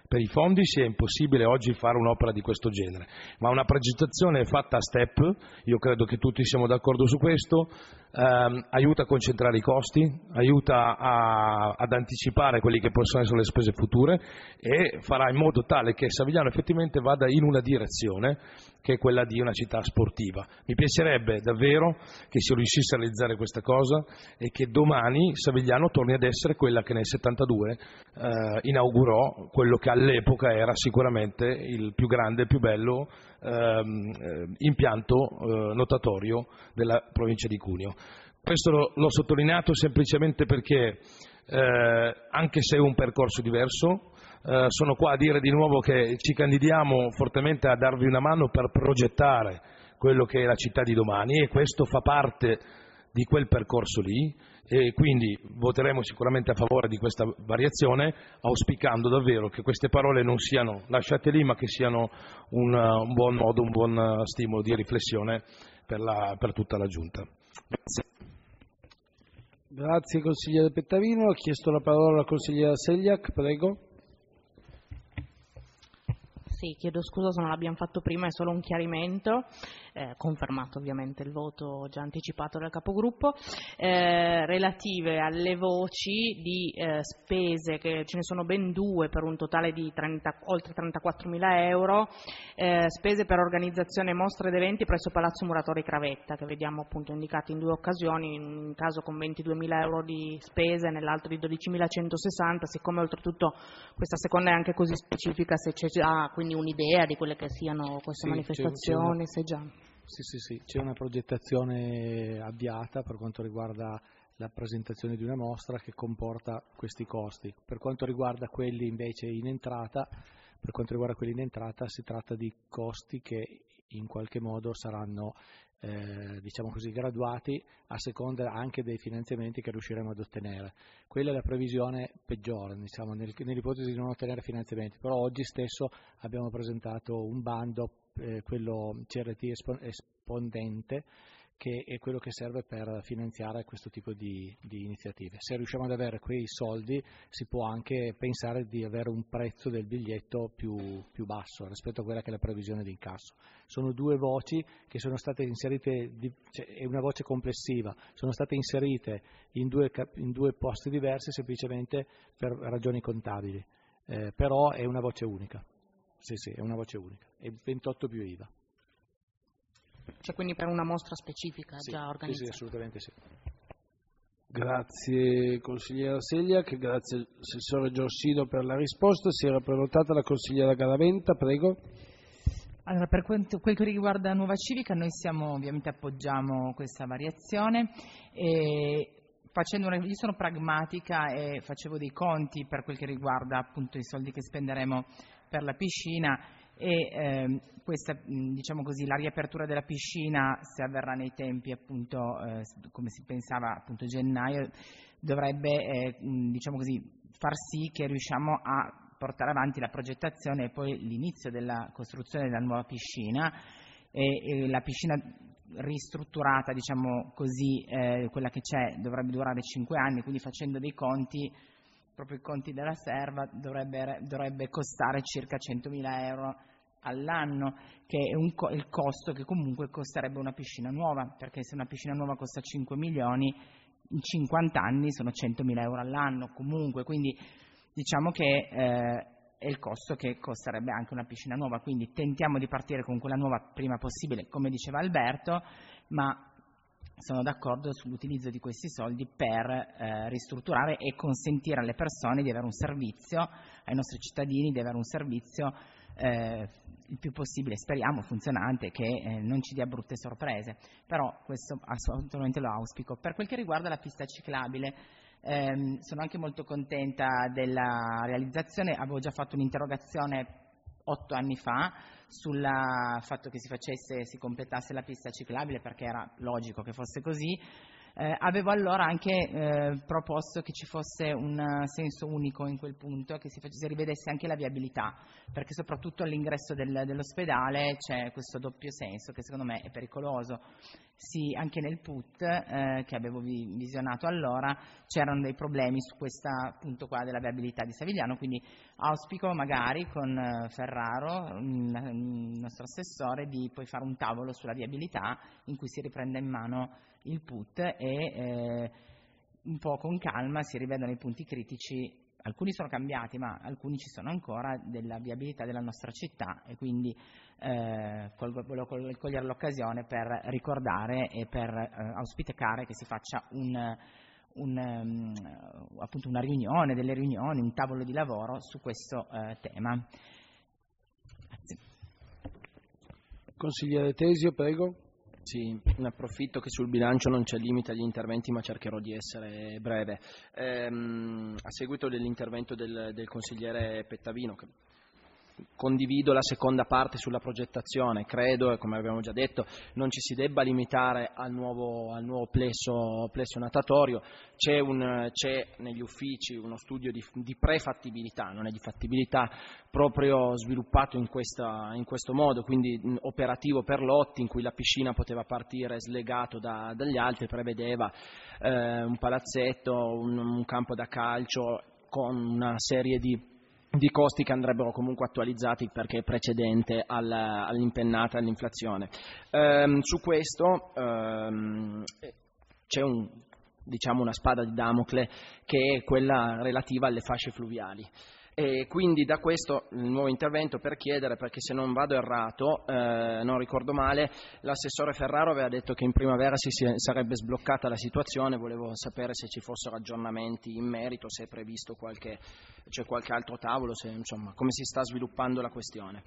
per i fondi sia impossibile oggi fare un'opera di questo genere, ma una progettazione fatta a step, io credo che tutti siamo d'accordo su questo, ehm, aiuta a concentrare i costi, aiuta a, ad anticipare quelli che possono essere le spese future e farà in modo tale che Savigliano effettivamente vada in una direzione che è quella di una città sportiva. Mi piacerebbe davvero che si riuscisse a realizzare questa cosa e che domani Savigliano torni ad essere quella che nel settantadue eh, inaugurò quello che all'epoca era sicuramente il più grande, il più bello ehm, impianto eh, notatorio della provincia di Cuneo. Questo lo, l'ho sottolineato semplicemente perché eh, anche se è un percorso diverso, eh, sono qua a dire di nuovo che ci candidiamo fortemente a darvi una mano per progettare quello che è la città di domani e questo fa parte di quel percorso lì e quindi voteremo sicuramente a favore di questa variazione, auspicando davvero che queste parole non siano lasciate lì ma che siano un, un buon modo, un buon stimolo di riflessione per, la, per tutta la Giunta. Grazie. Grazie consigliere Pettavino. Ho chiesto la parola alla consigliera Segliak, prego. Sì, chiedo scusa se non l'abbiamo fatto prima, è solo un chiarimento, eh, confermato ovviamente il voto già anticipato dal capogruppo, eh, relative alle voci di eh, spese, che ce ne sono ben due per un totale di trenta, oltre trentaquattromila euro, eh, spese per organizzazione mostre ed eventi presso Palazzo Muratori Cravetta, che vediamo appunto indicati in due occasioni, in un caso con ventiduemila euro di spese, nell'altro di dodicimilacentosessanta, siccome oltretutto questa seconda è anche così specifica, se c'è già quindi un'idea di quelle che siano queste sì, manifestazioni, c'è, c'è se una, già. Sì, sì, sì, c'è una progettazione avviata per quanto riguarda la presentazione di una mostra che comporta questi costi. Per quanto riguarda quelli invece in entrata, per quanto riguarda quelli in entrata si tratta di costi che in qualche modo saranno eh, diciamo così graduati a seconda anche dei finanziamenti che riusciremo ad ottenere. Quella è la previsione peggiore, diciamo, nell'ipotesi di non ottenere finanziamenti, però oggi stesso abbiamo presentato un bando, eh, quello C R T Espondente, che è quello che serve per finanziare questo tipo di, di iniziative. Se riusciamo ad avere quei soldi si può anche pensare di avere un prezzo del biglietto più, più basso rispetto a quella che è la previsione di incasso. Sono due voci che sono state inserite, di, cioè è una voce complessiva, sono state inserite in due, in due posti diversi semplicemente per ragioni contabili, eh, però è una voce unica. Sì, sì, è una voce unica, è ventotto più I V A. Cioè quindi per una mostra specifica sì, già organizzata? Sì, sì, assolutamente sì. Grazie consigliera Segliak, grazie assessore Giorsido per la risposta. Si era prenotata la consigliera Garaventa, prego. Allora, per quanto, quel che riguarda Nuova Civica, noi siamo, ovviamente appoggiamo questa variazione e facendo una, io sono pragmatica e facevo dei conti per quel che riguarda appunto i soldi che spenderemo per la piscina e eh, questa, diciamo così, la riapertura della piscina, se avverrà nei tempi appunto eh, come si pensava appunto gennaio, dovrebbe eh, diciamo così far sì che riusciamo a portare avanti la progettazione e poi l'inizio della costruzione della nuova piscina e, e la piscina ristrutturata, diciamo così, eh, quella che c'è dovrebbe durare cinque anni, quindi facendo dei conti, proprio i conti della serva, dovrebbe, dovrebbe costare circa centomila euro all'anno, che è un co- il costo che comunque costerebbe una piscina nuova, perché se una piscina nuova costa cinque milioni, in cinquanta anni sono centomila euro all'anno comunque, quindi diciamo che eh, è il costo che costerebbe anche una piscina nuova, quindi tentiamo di partire con quella nuova prima possibile, come diceva Alberto, ma sono d'accordo sull'utilizzo di questi soldi per eh, ristrutturare e consentire alle persone di avere un servizio, ai nostri cittadini di avere un servizio eh, il più possibile, speriamo funzionante, che eh, non ci dia brutte sorprese, però questo assolutamente lo auspico. Per quel che riguarda la pista ciclabile, ehm, sono anche molto contenta della realizzazione, avevo già fatto un'interrogazione otto anni fa sul fatto che si facesse, si completasse la pista ciclabile, perché era logico che fosse così. Eh, avevo allora anche eh, proposto che ci fosse un senso unico in quel punto, che si, facesse, si rivedesse anche la viabilità, perché soprattutto all'ingresso del, dell'ospedale c'è questo doppio senso che secondo me è pericoloso. Sì, anche nel P U T eh, che avevo vi, visionato allora c'erano dei problemi su questa punto qua della viabilità di Savigliano, quindi auspico magari con eh, Ferraro, il nostro assessore, di poi fare un tavolo sulla viabilità in cui si riprenda in mano il P U T e eh, un po' con calma si rivedano i punti critici. Alcuni sono cambiati, ma alcuni ci sono ancora, della viabilità della nostra città, e quindi eh, volevo cogliere l'occasione per ricordare e per eh, auspicare che si faccia un, un, um, appunto una riunione, delle riunioni, un tavolo di lavoro su questo eh, tema. Grazie. Consigliere Tesio, prego. Sì, ne approfitto che sul bilancio non c'è limite agli interventi, ma cercherò di essere breve. Ehm, a seguito dell'intervento del, del consigliere Pettavino, che condivido la seconda parte sulla progettazione, credo, e come abbiamo già detto, non ci si debba limitare al nuovo, al nuovo plesso, plesso natatorio. C'è, un, c'è negli uffici uno studio di, di prefattibilità, non è di fattibilità, proprio sviluppato in, questa, in questo modo, quindi mh, operativo per lotti, in cui la piscina poteva partire slegato da, dagli altri, prevedeva eh, un palazzetto, un, un campo da calcio con una serie di di costi che andrebbero comunque attualizzati perché è precedente alla, all'impennata, all'inflazione. Ehm, su questo ehm, c'è un, diciamo una spada di Damocle, che è quella relativa alle fasce fluviali. E quindi da questo il nuovo intervento per chiedere, perché se non vado errato, eh, non ricordo male, l'assessore Ferraro aveva detto che in primavera si sarebbe sbloccata la situazione. Volevo sapere se ci fossero aggiornamenti in merito, se è previsto qualche, c'è qualche altro tavolo, se, insomma, come si sta sviluppando la questione.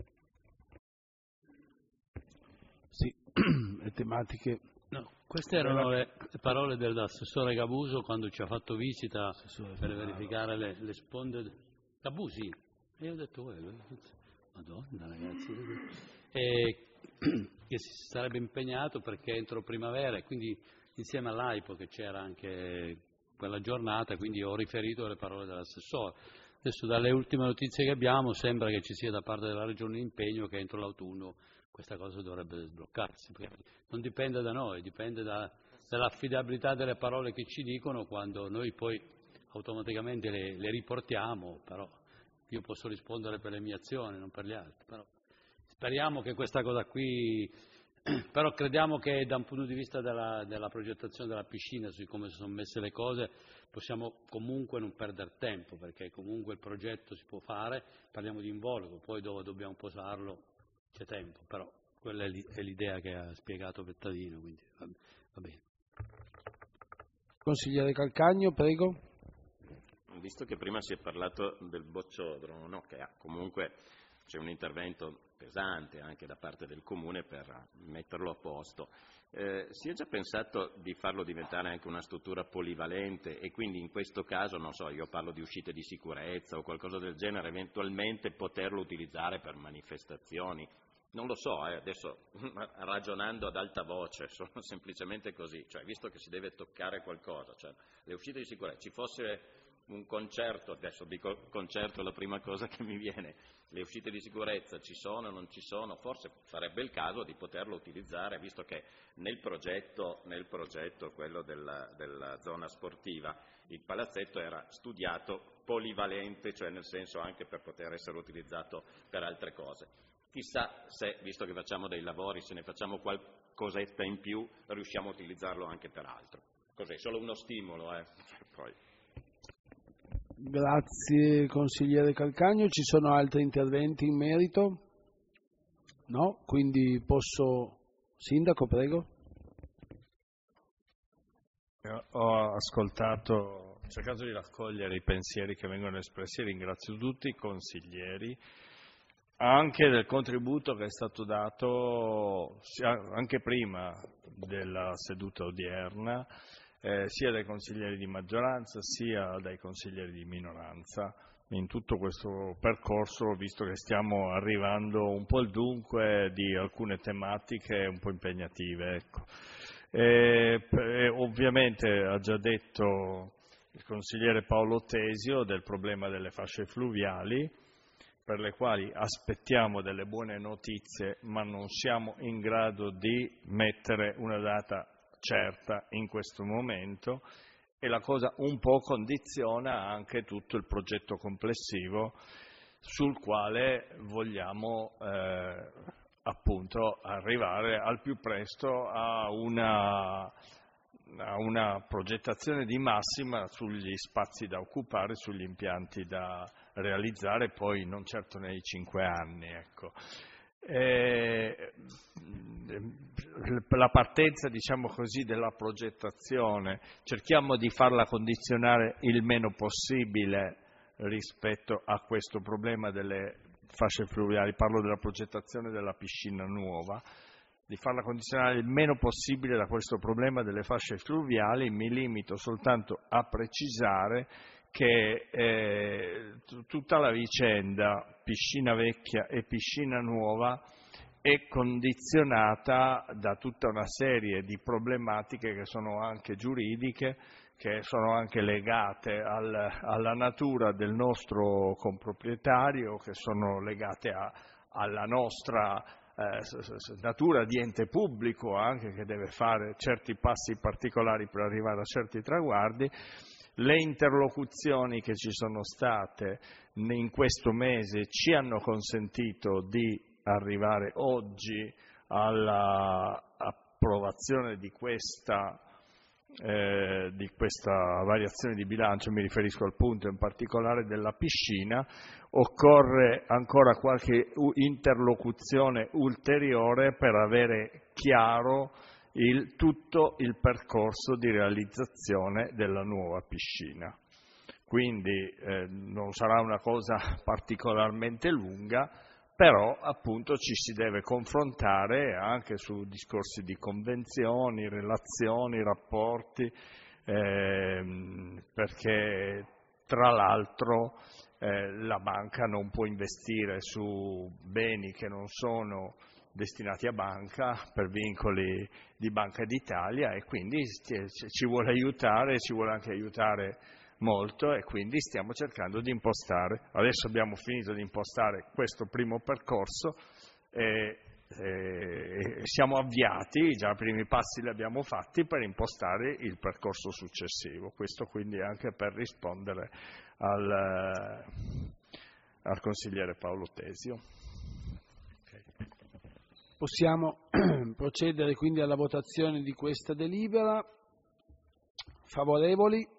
Sì, le tematiche. No, queste erano le parole dell'assessore Gabuso quando ci ha fatto visita per verificare le, le sponde. Gabusi, e io ho detto quello, madonna ragazzi, e che si sarebbe impegnato perché entro primavera, e quindi insieme all'A I P O che c'era anche quella giornata, quindi ho riferito le parole dell'assessore. Adesso dalle ultime notizie che abbiamo sembra che ci sia da parte della Regione l'impegno che entro l'autunno questa cosa dovrebbe sbloccarsi, perché non dipende da noi, dipende da, dall'affidabilità delle parole che ci dicono, quando noi poi automaticamente le, le riportiamo, però io posso rispondere per le mie azioni, non per gli altri. Però speriamo che questa cosa qui, però crediamo che da un punto di vista della, della progettazione della piscina, su come sono messe le cose, possiamo comunque non perdere tempo, perché comunque il progetto si può fare, parliamo di involucro, poi dove dobbiamo posarlo c'è tempo, però quella è l'idea che ha spiegato Pettavino, quindi va, va bene. Consigliere Calcagno, prego. Visto che prima si è parlato del bocciodromo, no, che ha, comunque c'è un intervento pesante anche da parte del Comune per metterlo a posto, eh, si è già pensato di farlo diventare anche una struttura polivalente, e quindi in questo caso, non so, io parlo di uscite di sicurezza o qualcosa del genere, eventualmente poterlo utilizzare per manifestazioni? Non lo so, eh, adesso ragionando ad alta voce, sono semplicemente così, cioè visto che si deve toccare qualcosa, cioè le uscite di sicurezza, ci fosse un concerto, adesso dico concerto è la prima cosa che mi viene, le uscite di sicurezza ci sono, non ci sono, forse sarebbe il caso di poterlo utilizzare, visto che nel progetto, nel progetto quello della, della zona sportiva, il palazzetto era studiato polivalente, cioè nel senso anche per poter essere utilizzato per altre cose. Chissà se, visto che facciamo dei lavori, se ne facciamo qualcosetta in più, riusciamo a utilizzarlo anche per altro. Cos'è? Solo uno stimolo, eh? Poi. Grazie consigliere Calcagno. Ci sono altri interventi in merito? No? Quindi posso... Sindaco, prego. Ho ascoltato, ho cercato di raccogliere i pensieri che vengono espressi, ringrazio tutti i consiglieri anche del contributo che è stato dato anche prima della seduta odierna, eh, sia dai consiglieri di maggioranza sia dai consiglieri di minoranza in tutto questo percorso, visto che stiamo arrivando un po' al dunque di alcune tematiche un po' impegnative. Ecco. E, e ovviamente ha già detto il consigliere Paolo Tesio del problema delle fasce fluviali, per le quali aspettiamo delle buone notizie, ma non siamo in grado di mettere una data certa in questo momento, e la cosa un po' condiziona anche tutto il progetto complessivo sul quale vogliamo eh, appunto arrivare al più presto a una, a una progettazione di massima sugli spazi da occupare, sugli impianti da realizzare, poi non certo nei cinque anni. Ecco. E, la partenza, diciamo così, della progettazione, cerchiamo di farla condizionare il meno possibile rispetto a questo problema delle fasce fluviali, parlo della progettazione della piscina nuova, di farla condizionare il meno possibile da questo problema delle fasce fluviali. Mi limito soltanto a precisare che eh, t- tutta la vicenda piscina vecchia e piscina nuova è condizionata da tutta una serie di problematiche che sono anche giuridiche, che sono anche legate al, alla natura del nostro comproprietario, che sono legate a, alla nostra eh, natura di ente pubblico anche, che deve fare certi passi particolari per arrivare a certi traguardi. Le interlocuzioni che ci sono state in questo mese ci hanno consentito di arrivare oggi all'approvazione di questa Eh, di questa variazione di bilancio. Mi riferisco al punto in particolare della piscina. Occorre ancora qualche interlocuzione ulteriore per avere chiaro il, tutto il percorso di realizzazione della nuova piscina. Quindi eh, non sarà una cosa particolarmente lunga, però appunto ci si deve confrontare anche su discorsi di convenzioni, relazioni, rapporti, ehm, perché tra l'altro eh, la banca non può investire su beni che non sono destinati a banca per vincoli di Banca d'Italia, e quindi ci vuole aiutare, ci vuole anche aiutare molto, e quindi stiamo cercando di impostare. Adesso abbiamo finito di impostare questo primo percorso e, e siamo avviati, già i primi passi li abbiamo fatti per impostare il percorso successivo. Questo quindi anche per rispondere al, al consigliere Paolo Tesio. Okay. Possiamo procedere quindi alla votazione di questa delibera. Favorevoli?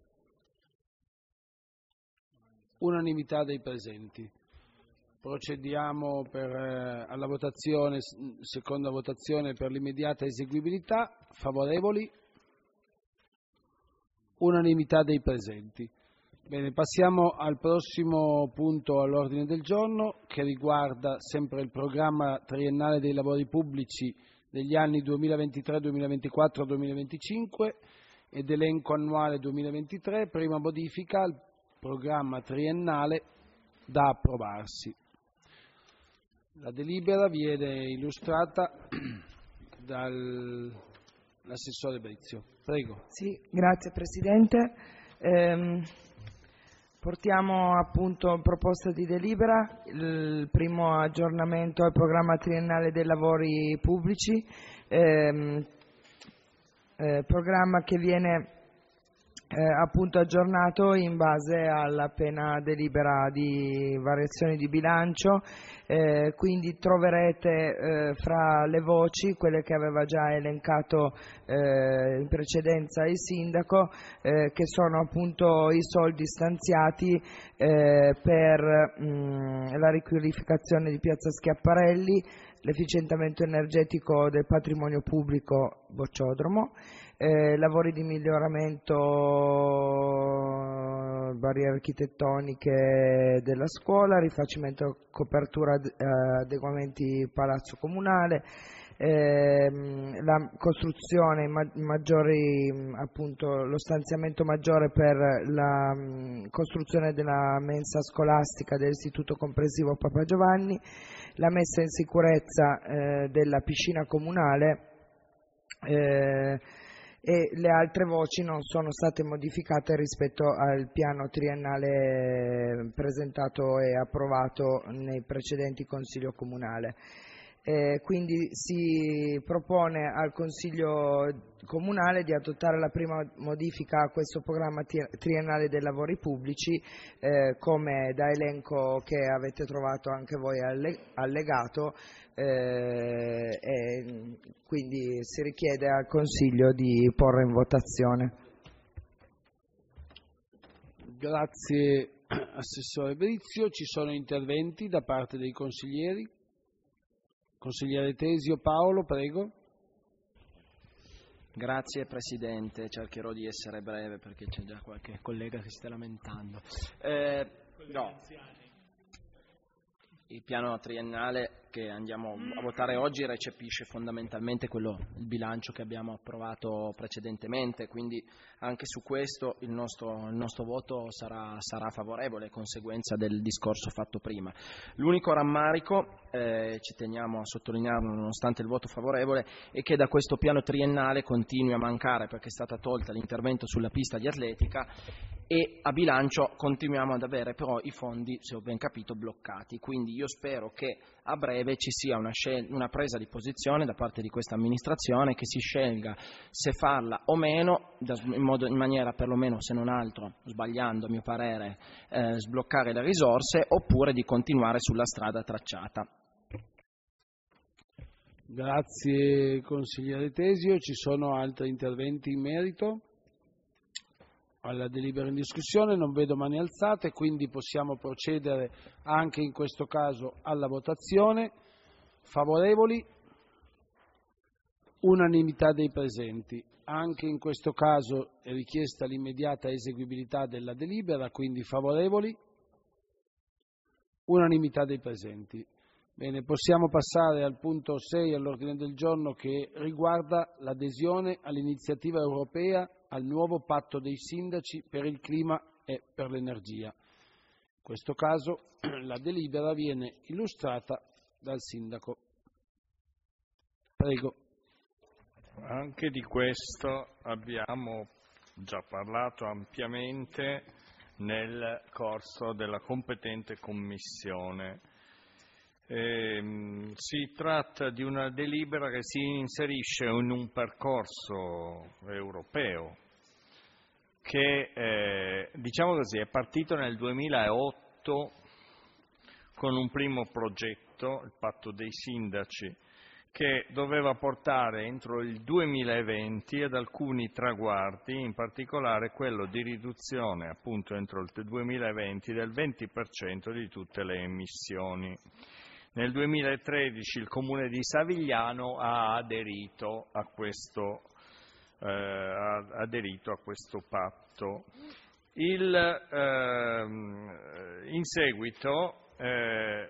Unanimità dei presenti. Procediamo per, eh, alla votazione, seconda votazione per l'immediata eseguibilità. Favorevoli? Unanimità dei presenti. Bene, passiamo al prossimo punto all'ordine del giorno, che riguarda sempre il programma triennale dei lavori pubblici degli anni duemilaventitré, duemilaventiquattro, duemilaventicinque ed elenco annuale duemilaventitré, prima modifica al programma triennale da approvarsi. La delibera viene illustrata dall'assessore Brizio. Prego. Sì, grazie Presidente. Eh, portiamo appunto proposta di delibera, il primo aggiornamento al programma triennale dei lavori pubblici, eh, eh, programma che viene Eh, appunto aggiornato in base alla appena delibera di variazioni di bilancio, eh, quindi troverete eh, fra le voci quelle che aveva già elencato eh, in precedenza il sindaco, eh, che sono appunto i soldi stanziati eh, per mh, la riqualificazione di Piazza Schiaparelli, l'efficientamento energetico del patrimonio pubblico Bocciodromo, Eh, lavori di miglioramento, barriere architettoniche della scuola, rifacimento, copertura, eh, adeguamenti palazzo comunale, ehm, la costruzione ma- maggiori, appunto lo stanziamento maggiore per la mh, costruzione della mensa scolastica dell'istituto comprensivo Papa Giovanni, la messa in sicurezza eh, della piscina comunale, eh, e le altre voci non sono state modificate rispetto al piano triennale presentato e approvato nei precedenti Consiglio Comunale. Eh, quindi si propone al Consiglio Comunale di adottare la prima modifica a questo programma triennale dei lavori pubblici, eh, come da elenco che avete trovato anche voi allegato, eh, e quindi si richiede al Consiglio di porre in votazione. Grazie Assessore Brizio. Ci sono interventi da parte dei consiglieri? Consigliere Tesio Paolo, prego. Grazie Presidente, cercherò di essere breve perché c'è già qualche collega che si sta lamentando. Eh, no. Il piano triennale che andiamo a votare oggi recepisce fondamentalmente quello, il bilancio che abbiamo approvato precedentemente, quindi anche su questo il nostro, il nostro voto sarà, sarà favorevole, conseguenza del discorso fatto prima. L'unico rammarico, eh, ci teniamo a sottolinearlo nonostante il voto favorevole, è che da questo piano triennale continui a mancare, perché è stata tolta l'intervento sulla pista di atletica, e a bilancio continuiamo ad avere però i fondi, se ho ben capito, bloccati. Quindi io spero che a breve ci sia una, scel- una presa di posizione da parte di questa amministrazione, che si scelga se farla o meno, da, in, modo, in maniera perlomeno, se non altro, sbagliando a mio parere, eh, sbloccare le risorse, oppure di continuare sulla strada tracciata. Grazie consigliere Tesio. Ci sono altri interventi in merito alla delibera in discussione? Non vedo mani alzate, quindi possiamo procedere anche in questo caso alla votazione. Favorevoli? Unanimità dei presenti. Anche in questo caso è richiesta l'immediata eseguibilità della delibera, quindi favorevoli? Unanimità dei presenti. Bene, possiamo passare al punto sei all'ordine del giorno, che riguarda l'adesione all'iniziativa europea al nuovo patto dei sindaci per il clima e per l'energia. In questo caso la delibera viene illustrata dal sindaco. Prego. Anche di questo abbiamo già parlato ampiamente nel corso della competente commissione. Eh, si tratta di una delibera che si inserisce in un percorso europeo che, eh, diciamo così, è partito nel duemilaotto con un primo progetto, il patto dei sindaci, che doveva portare entro il duemilaventi ad alcuni traguardi, in particolare quello di riduzione appunto entro il duemilaventi del venti per cento di tutte le emissioni. Nel duemilatredici il Comune di Savigliano ha aderito a questo, eh, ha aderito a questo patto. Il, eh, in seguito, eh,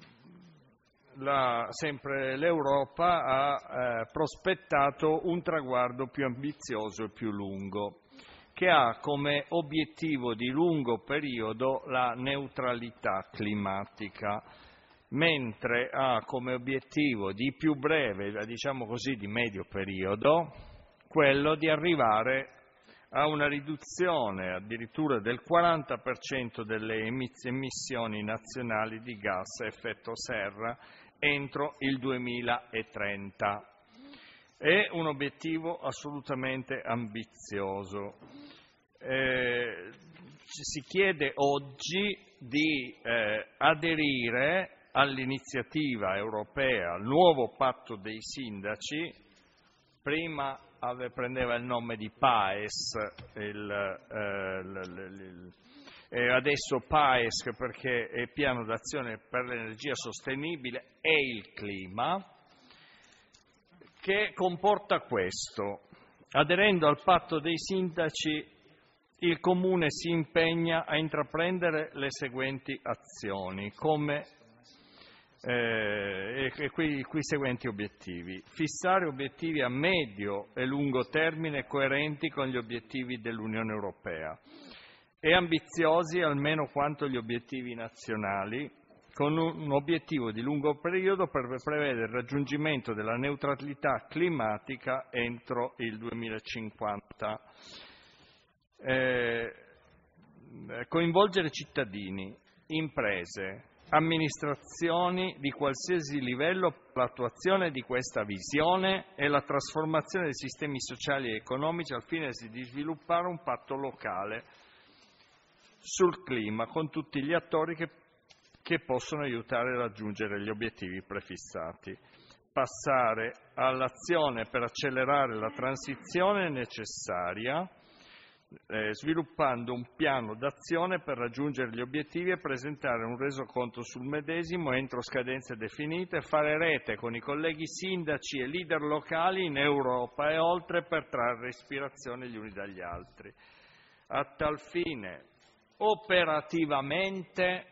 la, sempre l'Europa ha eh, prospettato un traguardo più ambizioso e più lungo, che ha come obiettivo di lungo periodo la neutralità climatica, mentre ha come obiettivo di più breve, diciamo così, di medio periodo, quello di arrivare a una riduzione addirittura del quaranta per cento delle emissioni nazionali di gas a effetto serra entro il duemilatrenta. È un obiettivo assolutamente ambizioso. Eh, si chiede oggi di eh, aderire all'iniziativa europea, al nuovo patto dei sindaci. Prima ave, prendeva il nome di PAES, il, eh, l, l, l, e adesso PAES perché è Piano d'azione per l'energia sostenibile e il clima, che comporta questo. Aderendo al patto dei sindaci, il Comune si impegna a intraprendere le seguenti azioni, come Eh, e qui, qui seguenti obiettivi: fissare obiettivi a medio e lungo termine coerenti con gli obiettivi dell'Unione Europea e ambiziosi almeno quanto gli obiettivi nazionali, con un obiettivo di lungo periodo per prevedere il raggiungimento della neutralità climatica entro il duemilacinquanta. Eh, coinvolgere cittadini, imprese, amministrazioni di qualsiasi livello per l'attuazione di questa visione e la trasformazione dei sistemi sociali e economici al fine di sviluppare un patto locale sul clima con tutti gli attori che, che possono aiutare a raggiungere gli obiettivi prefissati. Passare all'azione per accelerare la transizione necessaria, Eh, sviluppando un piano d'azione per raggiungere gli obiettivi e presentare un resoconto sul medesimo entro scadenze definite, fare rete con i colleghi sindaci e leader locali in Europa e oltre per trarre ispirazione gli uni dagli altri. A tal fine, operativamente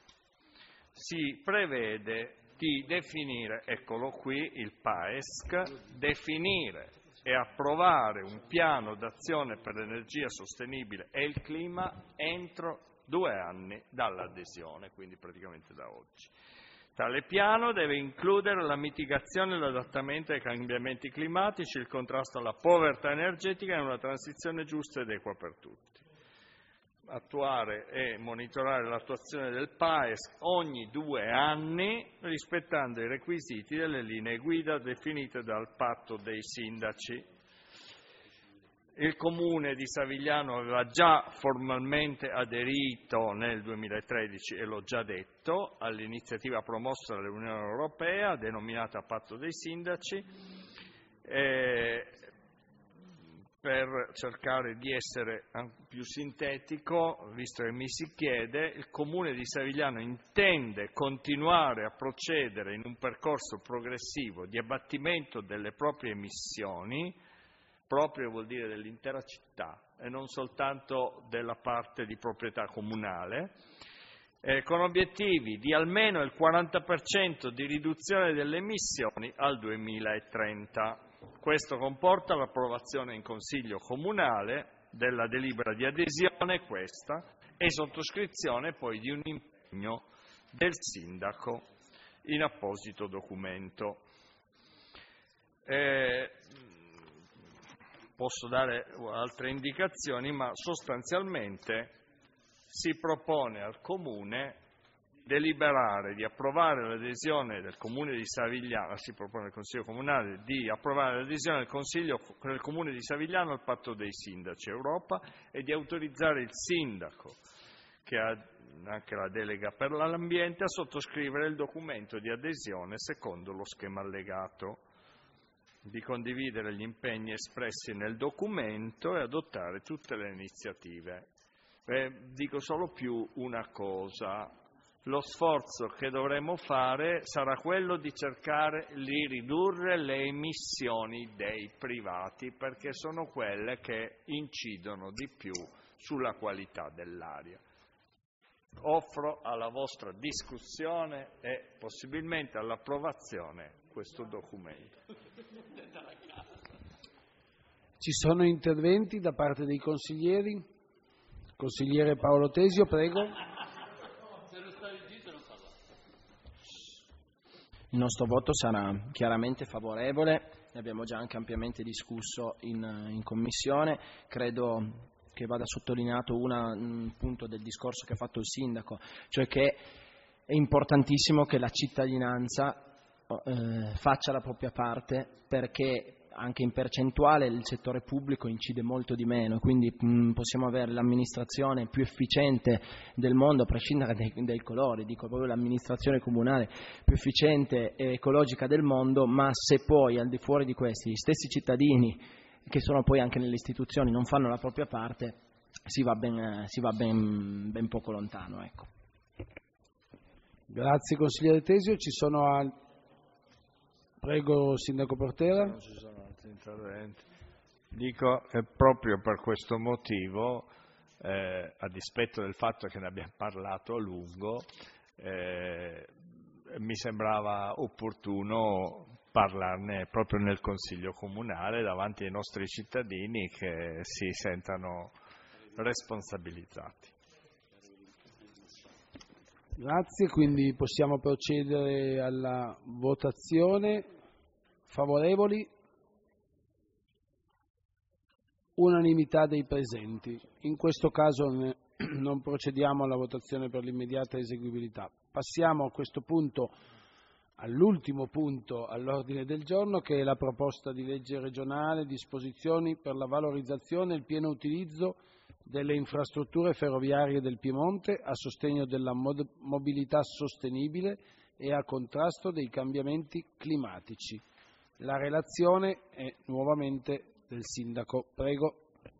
si prevede di definire, eccolo qui, il P A E S C, definire e approvare un piano d'azione per l'energia sostenibile e il clima entro due anni dall'adesione, quindi praticamente da oggi. Tale piano deve includere la mitigazione e l'adattamento ai cambiamenti climatici, il contrasto alla povertà energetica e una transizione giusta ed equa per tutti. Attuare e monitorare l'attuazione del P A E S C ogni due anni rispettando i requisiti delle linee guida definite dal patto dei sindaci. Il Comune di Savigliano aveva già formalmente aderito nel duemilatredici, e l'ho già detto, all'iniziativa promossa dall'Unione Europea denominata Patto dei Sindaci. Eh, Per cercare di essere più sintetico, visto che mi si chiede, il Comune di Savigliano intende continuare a procedere in un percorso progressivo di abbattimento delle proprie emissioni, proprio vuol dire dell'intera città e non soltanto della parte di proprietà comunale, eh, con obiettivi di almeno il quaranta per cento di riduzione delle emissioni al duemilatrenta. Questo comporta l'approvazione in Consiglio Comunale della delibera di adesione, questa, e sottoscrizione poi di un impegno del Sindaco in apposito documento. Eh, posso dare altre indicazioni, ma sostanzialmente si propone al Comune deliberare di approvare l'adesione del Comune di Savigliano, si propone al Consiglio Comunale di approvare l'adesione del Consiglio del Comune di Savigliano al Patto dei Sindaci Europa e di autorizzare il Sindaco, che ha anche la delega per l'ambiente, a sottoscrivere il documento di adesione secondo lo schema allegato, di condividere gli impegni espressi nel documento e adottare tutte le iniziative. Eh, dico solo più una cosa. Lo sforzo che dovremo fare sarà quello di cercare di ridurre le emissioni dei privati, perché sono quelle che incidono di più sulla qualità dell'aria. Offro alla vostra discussione e possibilmente all'approvazione questo documento. Ci sono interventi da parte dei consiglieri? Consigliere Paolo Tesio, prego. Il nostro voto sarà chiaramente favorevole, ne abbiamo già anche ampiamente discusso in, in Commissione. Credo che vada sottolineato una, un punto del discorso che ha fatto il Sindaco, cioè che è importantissimo che la cittadinanza eh, faccia la propria parte, perché anche in percentuale il settore pubblico incide molto di meno, quindi mh, possiamo avere l'amministrazione più efficiente del mondo a prescindere dai, dai colori, dico proprio l'amministrazione comunale più efficiente e ecologica del mondo, ma se poi al di fuori di questi gli stessi cittadini, che sono poi anche nelle istituzioni, non fanno la propria parte, si va ben, si va ben, ben poco lontano. Ecco. Grazie consigliere Tesio. Ci sono al... Prego Sindaco Portera. Non ci sono altri interventi. Dico che proprio per questo motivo, eh, a dispetto del fatto che ne abbiamo parlato a lungo, eh, mi sembrava opportuno parlarne proprio nel Consiglio Comunale davanti ai nostri cittadini che si sentano responsabilizzati. Grazie, quindi possiamo procedere alla votazione. Favorevoli? Unanimità dei presenti. In questo caso ne, non procediamo alla votazione per l'immediata eseguibilità. Passiamo a questo punto all'ultimo punto all'ordine del giorno, che è la proposta di legge regionale, disposizioni per la valorizzazione e il pieno utilizzo delle infrastrutture ferroviarie del Piemonte a sostegno della mod- mobilità sostenibile e a contrasto dei cambiamenti climatici. La relazione è nuovamente del Sindaco. Prego.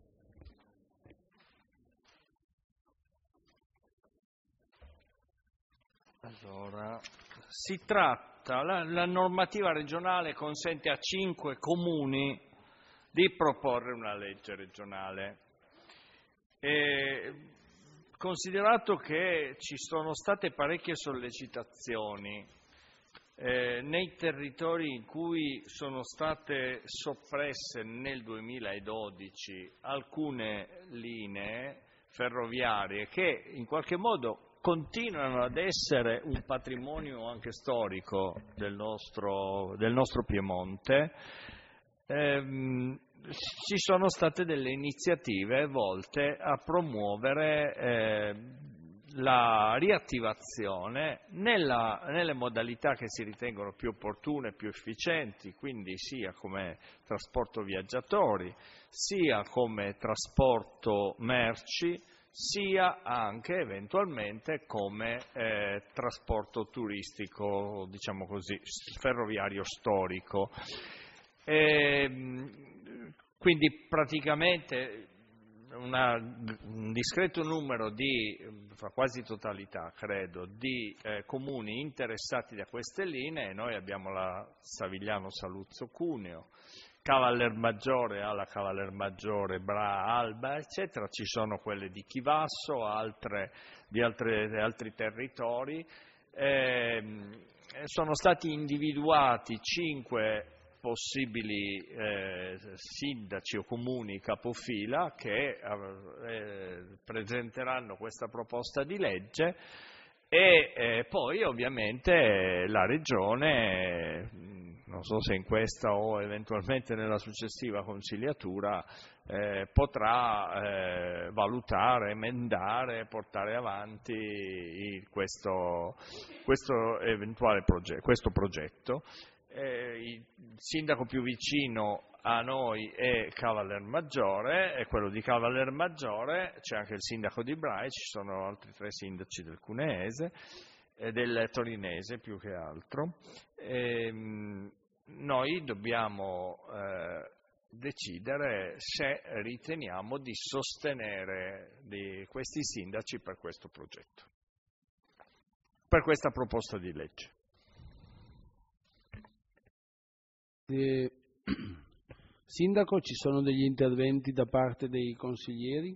Allora, si tratta, la, la normativa regionale consente a cinque comuni di proporre una legge regionale. E, considerato che ci sono state parecchie sollecitazioni eh, nei territori in cui sono state soppresse nel duemiladodici alcune linee ferroviarie che in qualche modo continuano ad essere un patrimonio anche storico del nostro, del nostro Piemonte, ehm, ci sono state delle iniziative volte a promuovere eh, la riattivazione nella, nelle modalità che si ritengono più opportune e più efficienti, quindi sia come trasporto viaggiatori, sia come trasporto merci, sia anche eventualmente come eh, trasporto turistico, diciamo così, ferroviario storico. E, quindi praticamente una, un discreto numero di, quasi totalità credo, di eh, comuni interessati da queste linee. Noi abbiamo la Savigliano Saluzzo Cuneo, Cavallermaggiore alla Cavallermaggiore, Bra, Alba, eccetera, ci sono quelle di Chivasso, altre di altre, altri territori. Eh, sono stati individuati cinque possibili eh, sindaci o comuni capofila che eh, presenteranno questa proposta di legge e eh, poi ovviamente la Regione, non so se in questa o eventualmente nella successiva consigliatura, eh, potrà eh, valutare, emendare, portare avanti questo, questo eventuale progetto, questo progetto. Eh, il sindaco più vicino a noi è Cavallermaggiore, è quello di Cavallermaggiore, c'è anche il sindaco di Brai, ci sono altri tre sindaci del Cuneese e del Torinese più che altro. E, noi dobbiamo eh, decidere se riteniamo di sostenere di questi sindaci per questo progetto, per questa proposta di legge. Eh, Sindaco, ci sono degli interventi da parte dei consiglieri?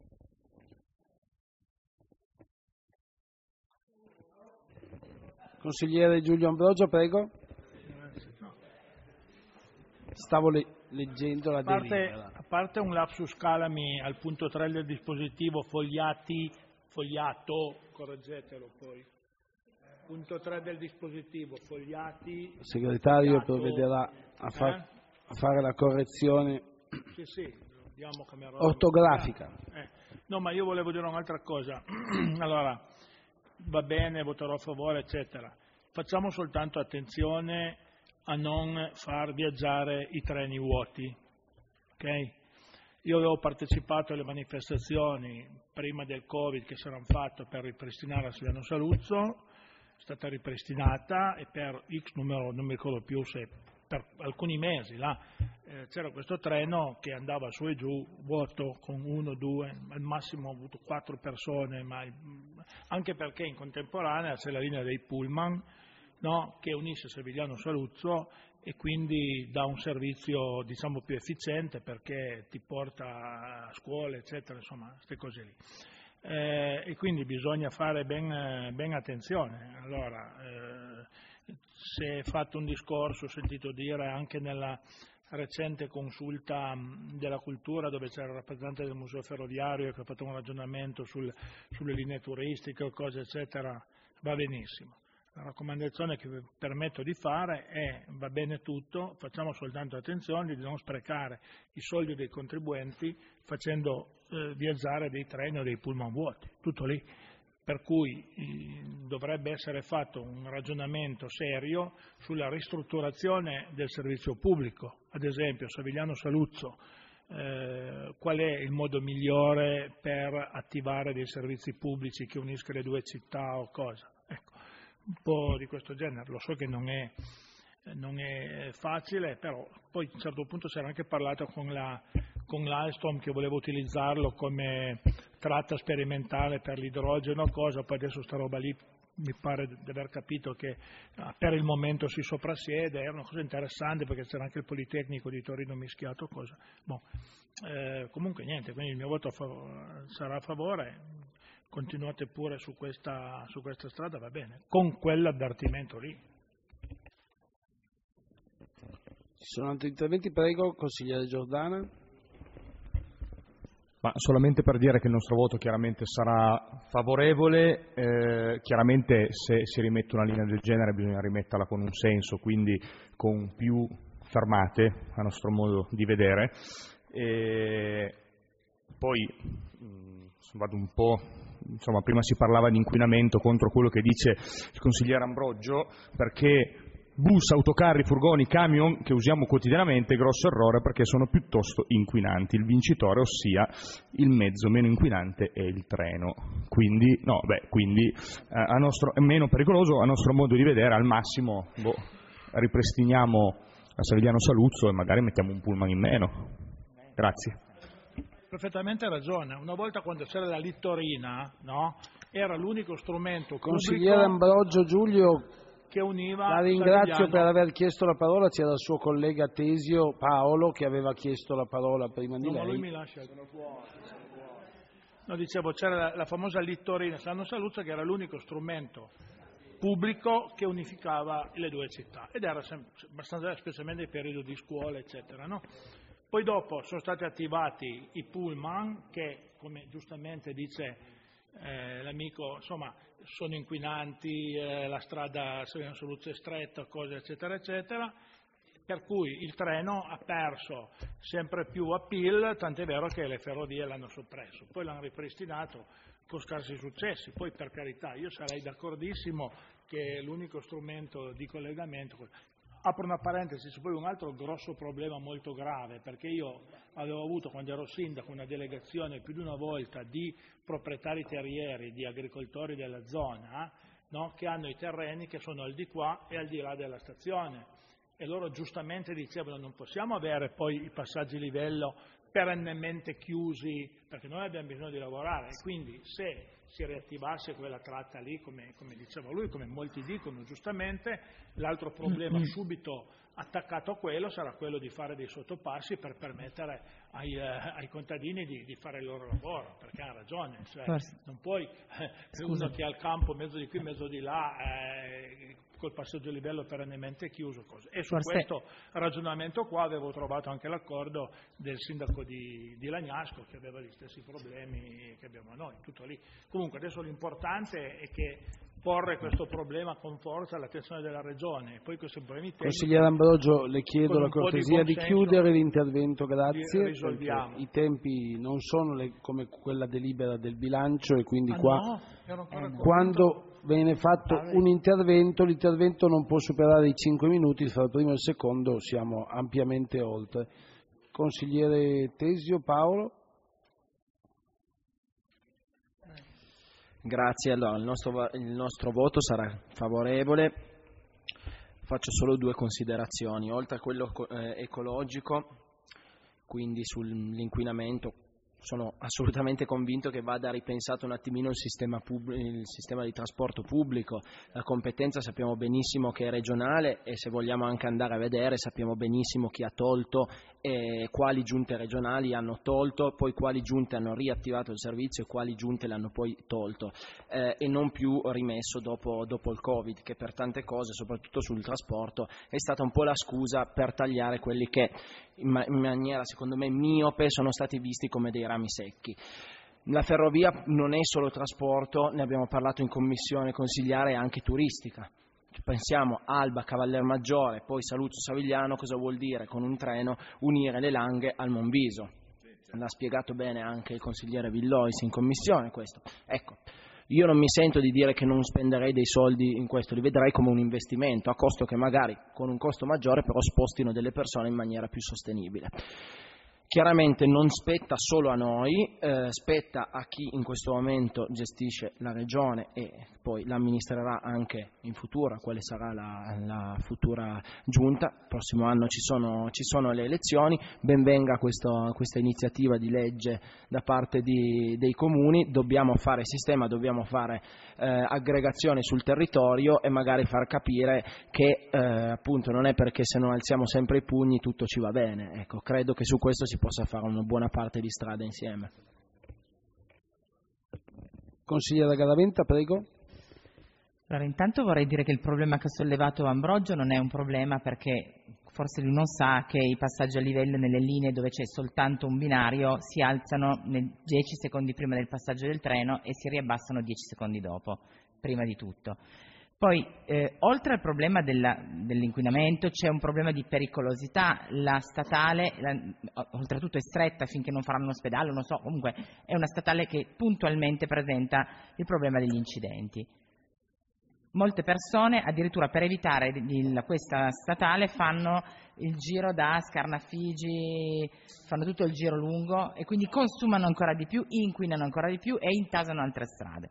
Consigliere Giulio Ambrogio, prego. Stavo le- leggendo la A parte, delibera. a parte un lapsus calami al punto tre del dispositivo, fogliati, fogliato, correggetelo poi. Punto tre del dispositivo, fogliati. Il segretario fogliato, provvederà a, far, eh? a fare la correzione Sì, sì, dobbiamo cambiare ortografica. Eh. No, ma io volevo dire un'altra cosa. Allora, va bene, voterò a favore, eccetera. Facciamo soltanto attenzione a non far viaggiare i treni vuoti, ok? Io avevo partecipato alle manifestazioni prima del Covid che si erano fatte per ripristinare la Savigliano Saluzzo, è stata ripristinata e per X numero, non mi ricordo più se per alcuni mesi là eh, c'era questo treno che andava su e giù vuoto con uno, due, al massimo ho avuto quattro persone, ma anche perché in contemporanea c'è la linea dei pullman, no, che unisce Savigliano Saluzzo e quindi dà un servizio diciamo più efficiente perché ti porta a scuola eccetera, insomma queste cose lì. Eh, e quindi bisogna fare ben, ben attenzione. Allora, eh, si è fatto un discorso, ho sentito dire anche nella recente consulta della cultura, dove c'era il rappresentante del museo ferroviario che ha fatto un ragionamento sul, sulle linee turistiche o cose eccetera, va benissimo. La raccomandazione che vi permetto di fare è: va bene tutto, facciamo soltanto attenzione di non sprecare i soldi dei contribuenti facendo eh, viaggiare dei treni o dei pullman vuoti, tutto lì. Per cui eh, dovrebbe essere fatto un ragionamento serio sulla ristrutturazione del servizio pubblico, ad esempio Savigliano Saluzzo, eh, qual è il modo migliore per attivare dei servizi pubblici che uniscono le due città o cosa. Ecco, un po' di questo genere, lo so che non è, non è facile, però poi a un certo punto si era anche parlato con la con l'Alstom che voleva utilizzarlo come tratta sperimentale per l'idrogeno, cosa, poi adesso sta roba lì mi pare di aver capito che per il momento si soprassiede, era una cosa interessante perché c'era anche il Politecnico di Torino mischiato, cosa. Bon. Eh, comunque niente, quindi il mio voto a fav- sarà a favore, continuate pure su questa, su questa strada, va bene, con quell'avvertimento lì. Ci sono altri interventi? Prego, consigliere Giordana. Ma solamente per dire che il nostro voto chiaramente sarà favorevole, eh, chiaramente se si rimette una linea del genere bisogna rimetterla con un senso, quindi con più fermate a nostro modo di vedere. E poi mh, vado un po', insomma prima si parlava di inquinamento contro quello che dice il consigliere Ambrogio, perché bus, autocarri, furgoni, camion che usiamo quotidianamente, grosso errore perché sono piuttosto inquinanti. Il vincitore, ossia il mezzo meno inquinante, è il treno. Quindi, no, beh, quindi eh, a nostro, è meno pericoloso, a nostro modo di vedere, al massimo boh, ripristiniamo a Savigliano Saluzzo e magari mettiamo un pullman in meno. Grazie. Perfettamente ragione. Una volta quando c'era la littorina, no, era l'unico strumento consigliere Ambrogio Giulio, che univa. La ringrazio Savigliano. per aver chiesto la parola, c'era il suo collega Tesio Paolo che aveva chiesto la parola prima di no, lei. Ma lui mi lascia. No, dicevo, c'era la, la famosa littorina Savigliano Saluzzo che era l'unico strumento pubblico che unificava le due città ed era sempre, abbastanza, specialmente nei periodi di scuola eccetera, no? Poi dopo sono stati attivati i pullman che, come giustamente dice eh, l'amico, insomma sono inquinanti, eh, la strada Savigliano Saluzzo è stretta, cose eccetera eccetera, per cui il treno ha perso sempre più appeal, tant'è vero che le ferrovie l'hanno soppresso, poi l'hanno ripristinato con scarsi successi, poi per carità io sarei d'accordissimo che l'unico strumento di collegamento. Apro una parentesi, c'è poi un altro grosso problema molto grave, perché io avevo avuto quando ero sindaco una delegazione più di una volta di proprietari terrieri, di agricoltori della zona, no, che hanno i terreni che sono al di qua e al di là della stazione e loro giustamente dicevano non possiamo avere poi i passaggi livello perennemente chiusi perché noi abbiamo bisogno di lavorare e quindi se si riattivasse quella tratta lì, come, come diceva lui, come molti dicono giustamente, l'altro problema subito attaccato a quello sarà quello di fare dei sottopassi per permettere ai, eh, ai contadini di, di fare il loro lavoro, perché ha ragione, cioè, non puoi, eh, uno che ha il campo mezzo di qui, mezzo di là, eh, col passaggio a livello perennemente chiuso. Cose. E su Forse... questo ragionamento qua avevo trovato anche l'accordo del sindaco di, di Lagnasco che aveva gli stessi problemi che abbiamo noi, tutto lì. Comunque adesso l'importante è che porre questo problema con forza all'attenzione della Regione e poi questi problemi tecnici. Consigliere Ambrogio, le chiedo la cortesia di, di chiudere l'intervento, grazie, i tempi non sono le, come quella delibera del bilancio e quindi ah, qua no, quando viene fatto ah, un intervento, l'intervento non può superare i cinque minuti, fra il primo e il secondo siamo ampiamente oltre. Consigliere Tesio Paolo. Grazie, allora il nostro, il nostro voto sarà favorevole, faccio solo due considerazioni, oltre a quello eh, ecologico, quindi sull'inquinamento sono assolutamente convinto che vada ripensato un attimino il sistema, pub- il sistema di trasporto pubblico. La competenza sappiamo benissimo che è regionale e se vogliamo anche andare a vedere sappiamo benissimo chi ha tolto e quali giunte regionali hanno tolto, poi quali giunte hanno riattivato il servizio e quali giunte l'hanno poi tolto eh, e non più rimesso dopo, dopo il Covid, che per tante cose, soprattutto sul trasporto, è stata un po' la scusa per tagliare quelli che in, ma- in maniera secondo me miope sono stati visti come dei rami secchi. La ferrovia non è solo trasporto, ne abbiamo parlato in commissione consigliare, è anche turistica. Pensiamo Alba, Cavallermaggiore, poi Saluzzo Savigliano, cosa vuol dire con un treno unire le Langhe al Monviso. L'ha spiegato bene anche il consigliere Villois in commissione questo. Ecco, io non mi sento di dire che non spenderei dei soldi in questo, li vedrei come un investimento, a costo che magari con un costo maggiore però spostino delle persone in maniera più sostenibile. Chiaramente non spetta solo a noi, eh, spetta a chi in questo momento gestisce la regione e poi l'amministrerà anche in futuro, quale sarà la, la futura giunta. Il prossimo anno ci sono, ci sono le elezioni, ben venga questo, questa iniziativa di legge da parte di, dei comuni, dobbiamo fare sistema, dobbiamo fare eh, aggregazione sul territorio e magari far capire che eh, appunto non è perché se non alziamo sempre i pugni tutto ci va bene. Ecco, credo che su questo si possa fare una buona parte di strada insieme. Consigliere Garaventa, prego. Allora, intanto vorrei dire che il problema che ha sollevato Ambrogio non è un problema perché forse lui non sa che i passaggi a livello nelle linee dove c'è soltanto un binario si alzano dieci secondi prima del passaggio del treno e si riabbassano dieci secondi dopo, prima di tutto. Poi, eh, oltre al problema della, dell'inquinamento, c'è un problema di pericolosità. La statale, la, oltretutto è stretta finché non faranno un ospedale, non lo so, comunque è una statale che puntualmente presenta il problema degli incidenti. Molte persone, addirittura per evitare il, questa statale, fanno il giro da Scarnafigi, fanno tutto il giro lungo e quindi consumano ancora di più, inquinano ancora di più e intasano altre strade.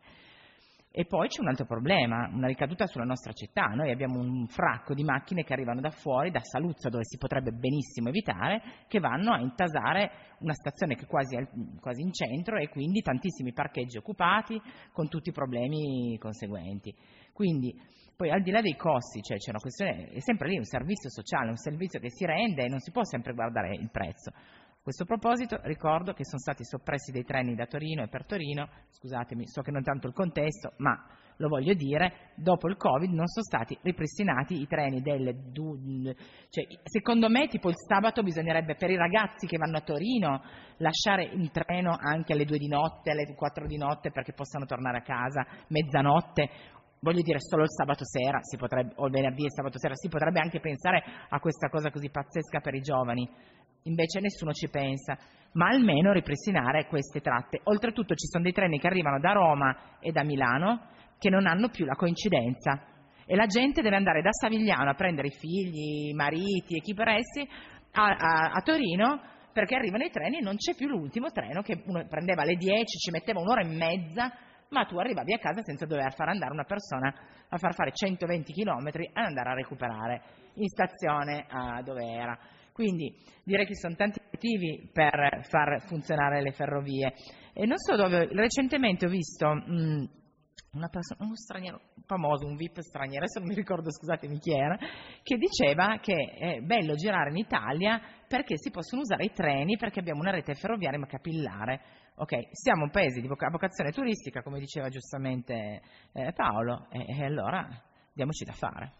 E poi c'è un altro problema, una ricaduta sulla nostra città. Noi abbiamo un fracco di macchine che arrivano da fuori, da Saluzzo, dove si potrebbe benissimo evitare, che vanno a intasare una stazione che è quasi, quasi in centro e quindi tantissimi parcheggi occupati con tutti i problemi conseguenti. Quindi, poi al di là dei costi, cioè c'è una questione, è sempre lì un servizio sociale, un servizio che si rende e non si può sempre guardare il prezzo. A questo proposito ricordo che sono stati soppressi dei treni da Torino e per Torino, scusatemi, so che non tanto il contesto, ma lo voglio dire, dopo il Covid non sono stati ripristinati i treni delle... Du- cioè, secondo me tipo il sabato bisognerebbe per i ragazzi che vanno a Torino lasciare il treno anche alle due di notte, alle quattro di notte perché possano tornare a casa mezzanotte. Voglio dire, solo il sabato sera, si potrebbe, o il venerdì e sabato sera, si potrebbe anche pensare a questa cosa così pazzesca per i giovani. Invece nessuno ci pensa, ma almeno ripristinare queste tratte. Oltretutto ci sono dei treni che arrivano da Roma e da Milano che non hanno più la coincidenza e la gente deve andare da Savigliano a prendere i figli, i mariti e chi per essi a, a, a Torino perché arrivano i treni e non c'è più l'ultimo treno che uno prendeva alle dieci, ci metteva un'ora e mezza, ma tu arrivavi a casa senza dover far andare una persona a far fare centoventi chilometri e andare a recuperare in stazione a dove era. Quindi direi che ci sono tanti motivi per far funzionare le ferrovie. E non so dove, recentemente ho visto mh, una persona, uno straniero famoso, un V I P straniero, adesso non mi ricordo, scusatemi chi era, che diceva che è bello girare in Italia perché si possono usare i treni, perché abbiamo una rete ferroviaria ma capillare. Ok, siamo un paese di voca- vocazione turistica, come diceva giustamente eh, Paolo, e, e allora diamoci da fare.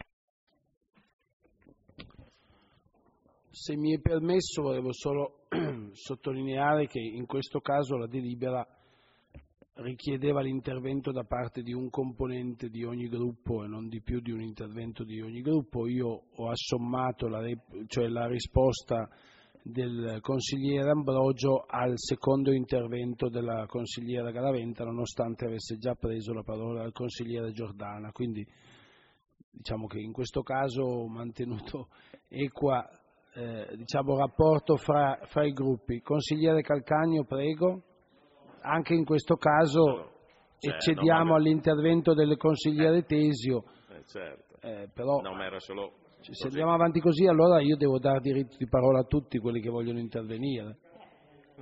Se mi è permesso, volevo solo sottolineare che in questo caso la delibera richiedeva l'intervento da parte di un componente di ogni gruppo e non di più di un intervento di ogni gruppo. Io ho assommato la, cioè la risposta del consigliere Ambrogio al secondo intervento della consigliera Garaventa, nonostante avesse già preso la parola il consigliere Giordana. Quindi diciamo che in questo caso ho mantenuto equa Eh, diciamo rapporto fra, fra i gruppi. Consigliere Calcagno, prego. Anche in questo caso cioè, eccediamo no, all'intervento del consigliere eh, Tesio. Eh, certo. eh, però no, ma era solo cioè, se andiamo avanti così allora io devo dare diritto di parola a tutti quelli che vogliono intervenire. No, ma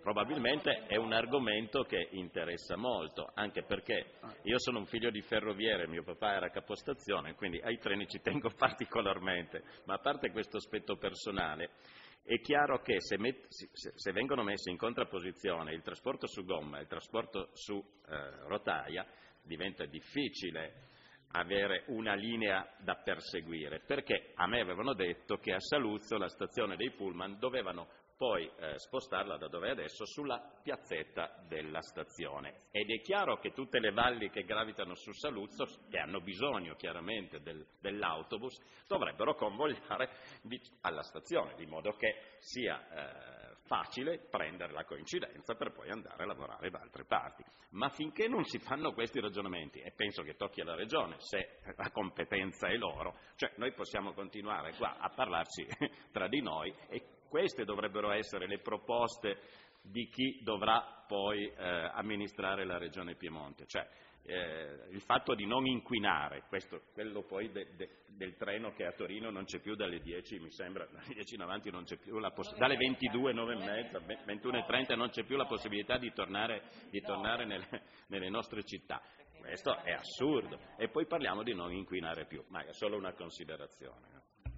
probabilmente è un argomento che interessa molto, anche perché io sono un figlio di ferroviere, mio papà era capostazione, quindi ai treni ci tengo particolarmente, ma a parte questo aspetto personale, è chiaro che se, met- se, se vengono messi in contrapposizione il trasporto su gomma e il trasporto su eh, rotaia, diventa difficile avere una linea da perseguire, perché a me avevano detto che a Saluzzo la stazione dei pullman dovevano poi eh, spostarla da dove è adesso sulla piazzetta della stazione, ed è chiaro che tutte le valli che gravitano su Saluzzo, che hanno bisogno chiaramente del, dell'autobus, dovrebbero convogliare di, alla stazione, di modo che sia eh, facile prendere la coincidenza per poi andare a lavorare da altre parti. Ma finché non si fanno questi ragionamenti, e penso che tocchi alla Regione se la competenza è loro, cioè noi possiamo continuare qua a parlarci tra di noi, e queste dovrebbero essere le proposte di chi dovrà poi eh, amministrare la Regione Piemonte, cioè eh, il fatto di non inquinare, questo, quello poi de, de, del treno che a Torino non c'è più dalle dieci, mi sembra, dalle dieci in avanti non c'è più la possibilità, dalle ventidue, nove e mezza, ventuno e trenta non c'è più la possibilità di tornare, di tornare nelle, nelle nostre città. Questo è assurdo, e poi parliamo di non inquinare più, ma è solo una considerazione.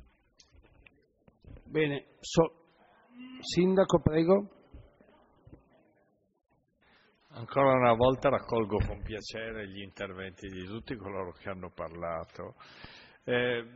Bene, so, Sindaco, prego. Ancora una volta raccolgo con piacere gli interventi di tutti coloro che hanno parlato. Eh,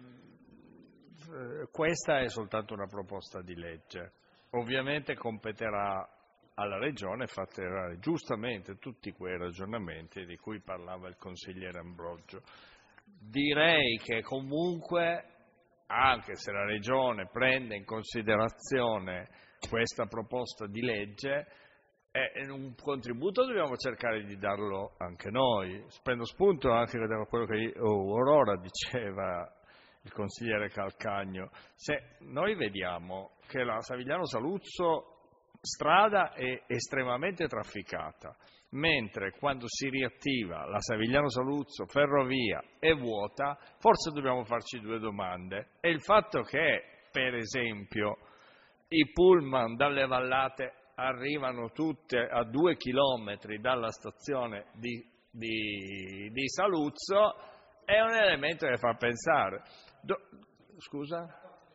questa è soltanto una proposta di legge. Ovviamente competerà alla Regione fare giustamente tutti quei ragionamenti di cui parlava il consigliere Ambrogio. Direi che comunque, anche se la Regione prende in considerazione questa proposta di legge, eh, un contributo dobbiamo cercare di darlo anche noi. Prendo spunto anche da quello che oh, Aurora diceva il consigliere Calcagno. Se noi vediamo che la Savigliano Saluzzo strada è estremamente trafficata, mentre quando si riattiva la Savigliano Saluzzo ferrovia è vuota, forse dobbiamo farci due domande. E il fatto che, per esempio, i pullman dalle vallate arrivano tutte a due chilometri dalla stazione di, di, di Saluzzo è un elemento che fa pensare. Do, scusa?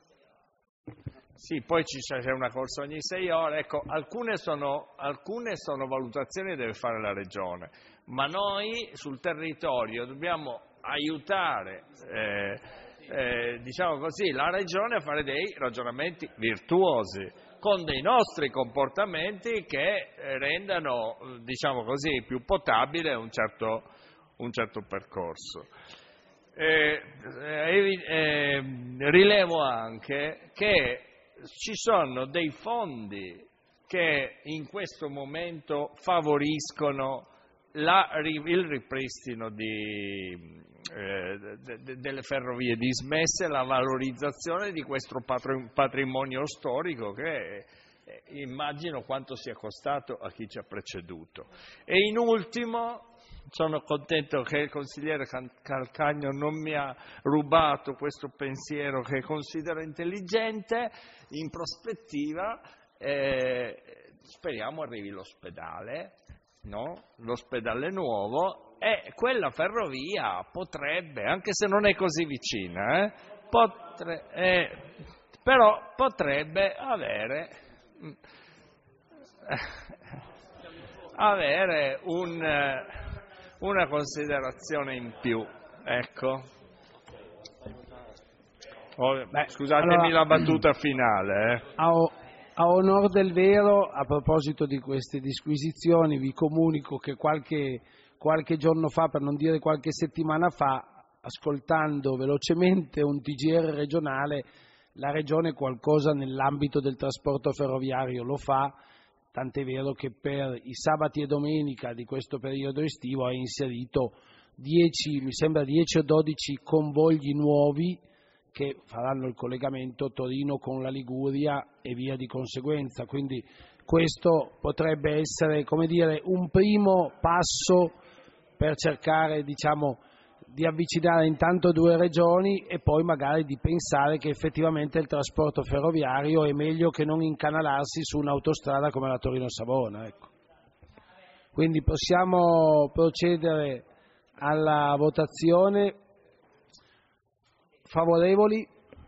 Sì, poi ci c'è una corsa ogni sei ore, ecco, alcune sono, alcune sono valutazioni che deve fare la Regione, ma noi sul territorio dobbiamo aiutare, eh, eh, diciamo così, la Regione a fare dei ragionamenti virtuosi, con dei nostri comportamenti che rendano, diciamo così, più potabile un certo, un certo percorso. Eh, eh, eh, rilevo anche che ci sono dei fondi che in questo momento favoriscono la, il ripristino di, eh, de, de, delle ferrovie dismesse, la valorizzazione di questo patrimonio storico che eh, immagino quanto sia costato a chi ci ha preceduto. E in ultimo, sono contento che il consigliere Calcagno non mi ha rubato questo pensiero che considero intelligente. In prospettiva eh, speriamo arrivi l'ospedale, no? L'ospedale nuovo, e quella ferrovia potrebbe, anche se non è così vicina, eh, potre, eh, però potrebbe avere, avere un, una considerazione in più, ecco. Oh, beh, scusatemi allora, la battuta finale. Eh. A, a onor del vero, a proposito di queste disquisizioni, vi comunico che qualche, qualche giorno fa, per non dire qualche settimana fa, ascoltando velocemente un T G R regionale, la Regione qualcosa nell'ambito del trasporto ferroviario lo fa, tant'è vero che per i sabati e domenica di questo periodo estivo ha inserito dieci, mi sembra dieci o dodici convogli nuovi che faranno il collegamento Torino con la Liguria e via di conseguenza. Quindi questo potrebbe essere, come dire, un primo passo per cercare, diciamo, di avvicinare intanto due regioni e poi magari di pensare che effettivamente il trasporto ferroviario è meglio che non incanalarsi su un'autostrada come la Torino-Savona. Ecco. Quindi possiamo procedere alla votazione. Favorevoli?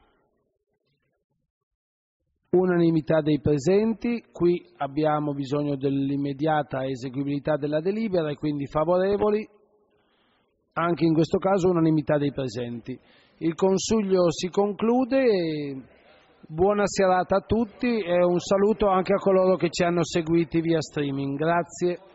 Unanimità dei presenti. Qui abbiamo bisogno dell'immediata eseguibilità della delibera e quindi favorevoli. Anche in questo caso unanimità dei presenti. Il Consiglio si conclude. E buona serata a tutti e un saluto anche a coloro che ci hanno seguiti via streaming. Grazie.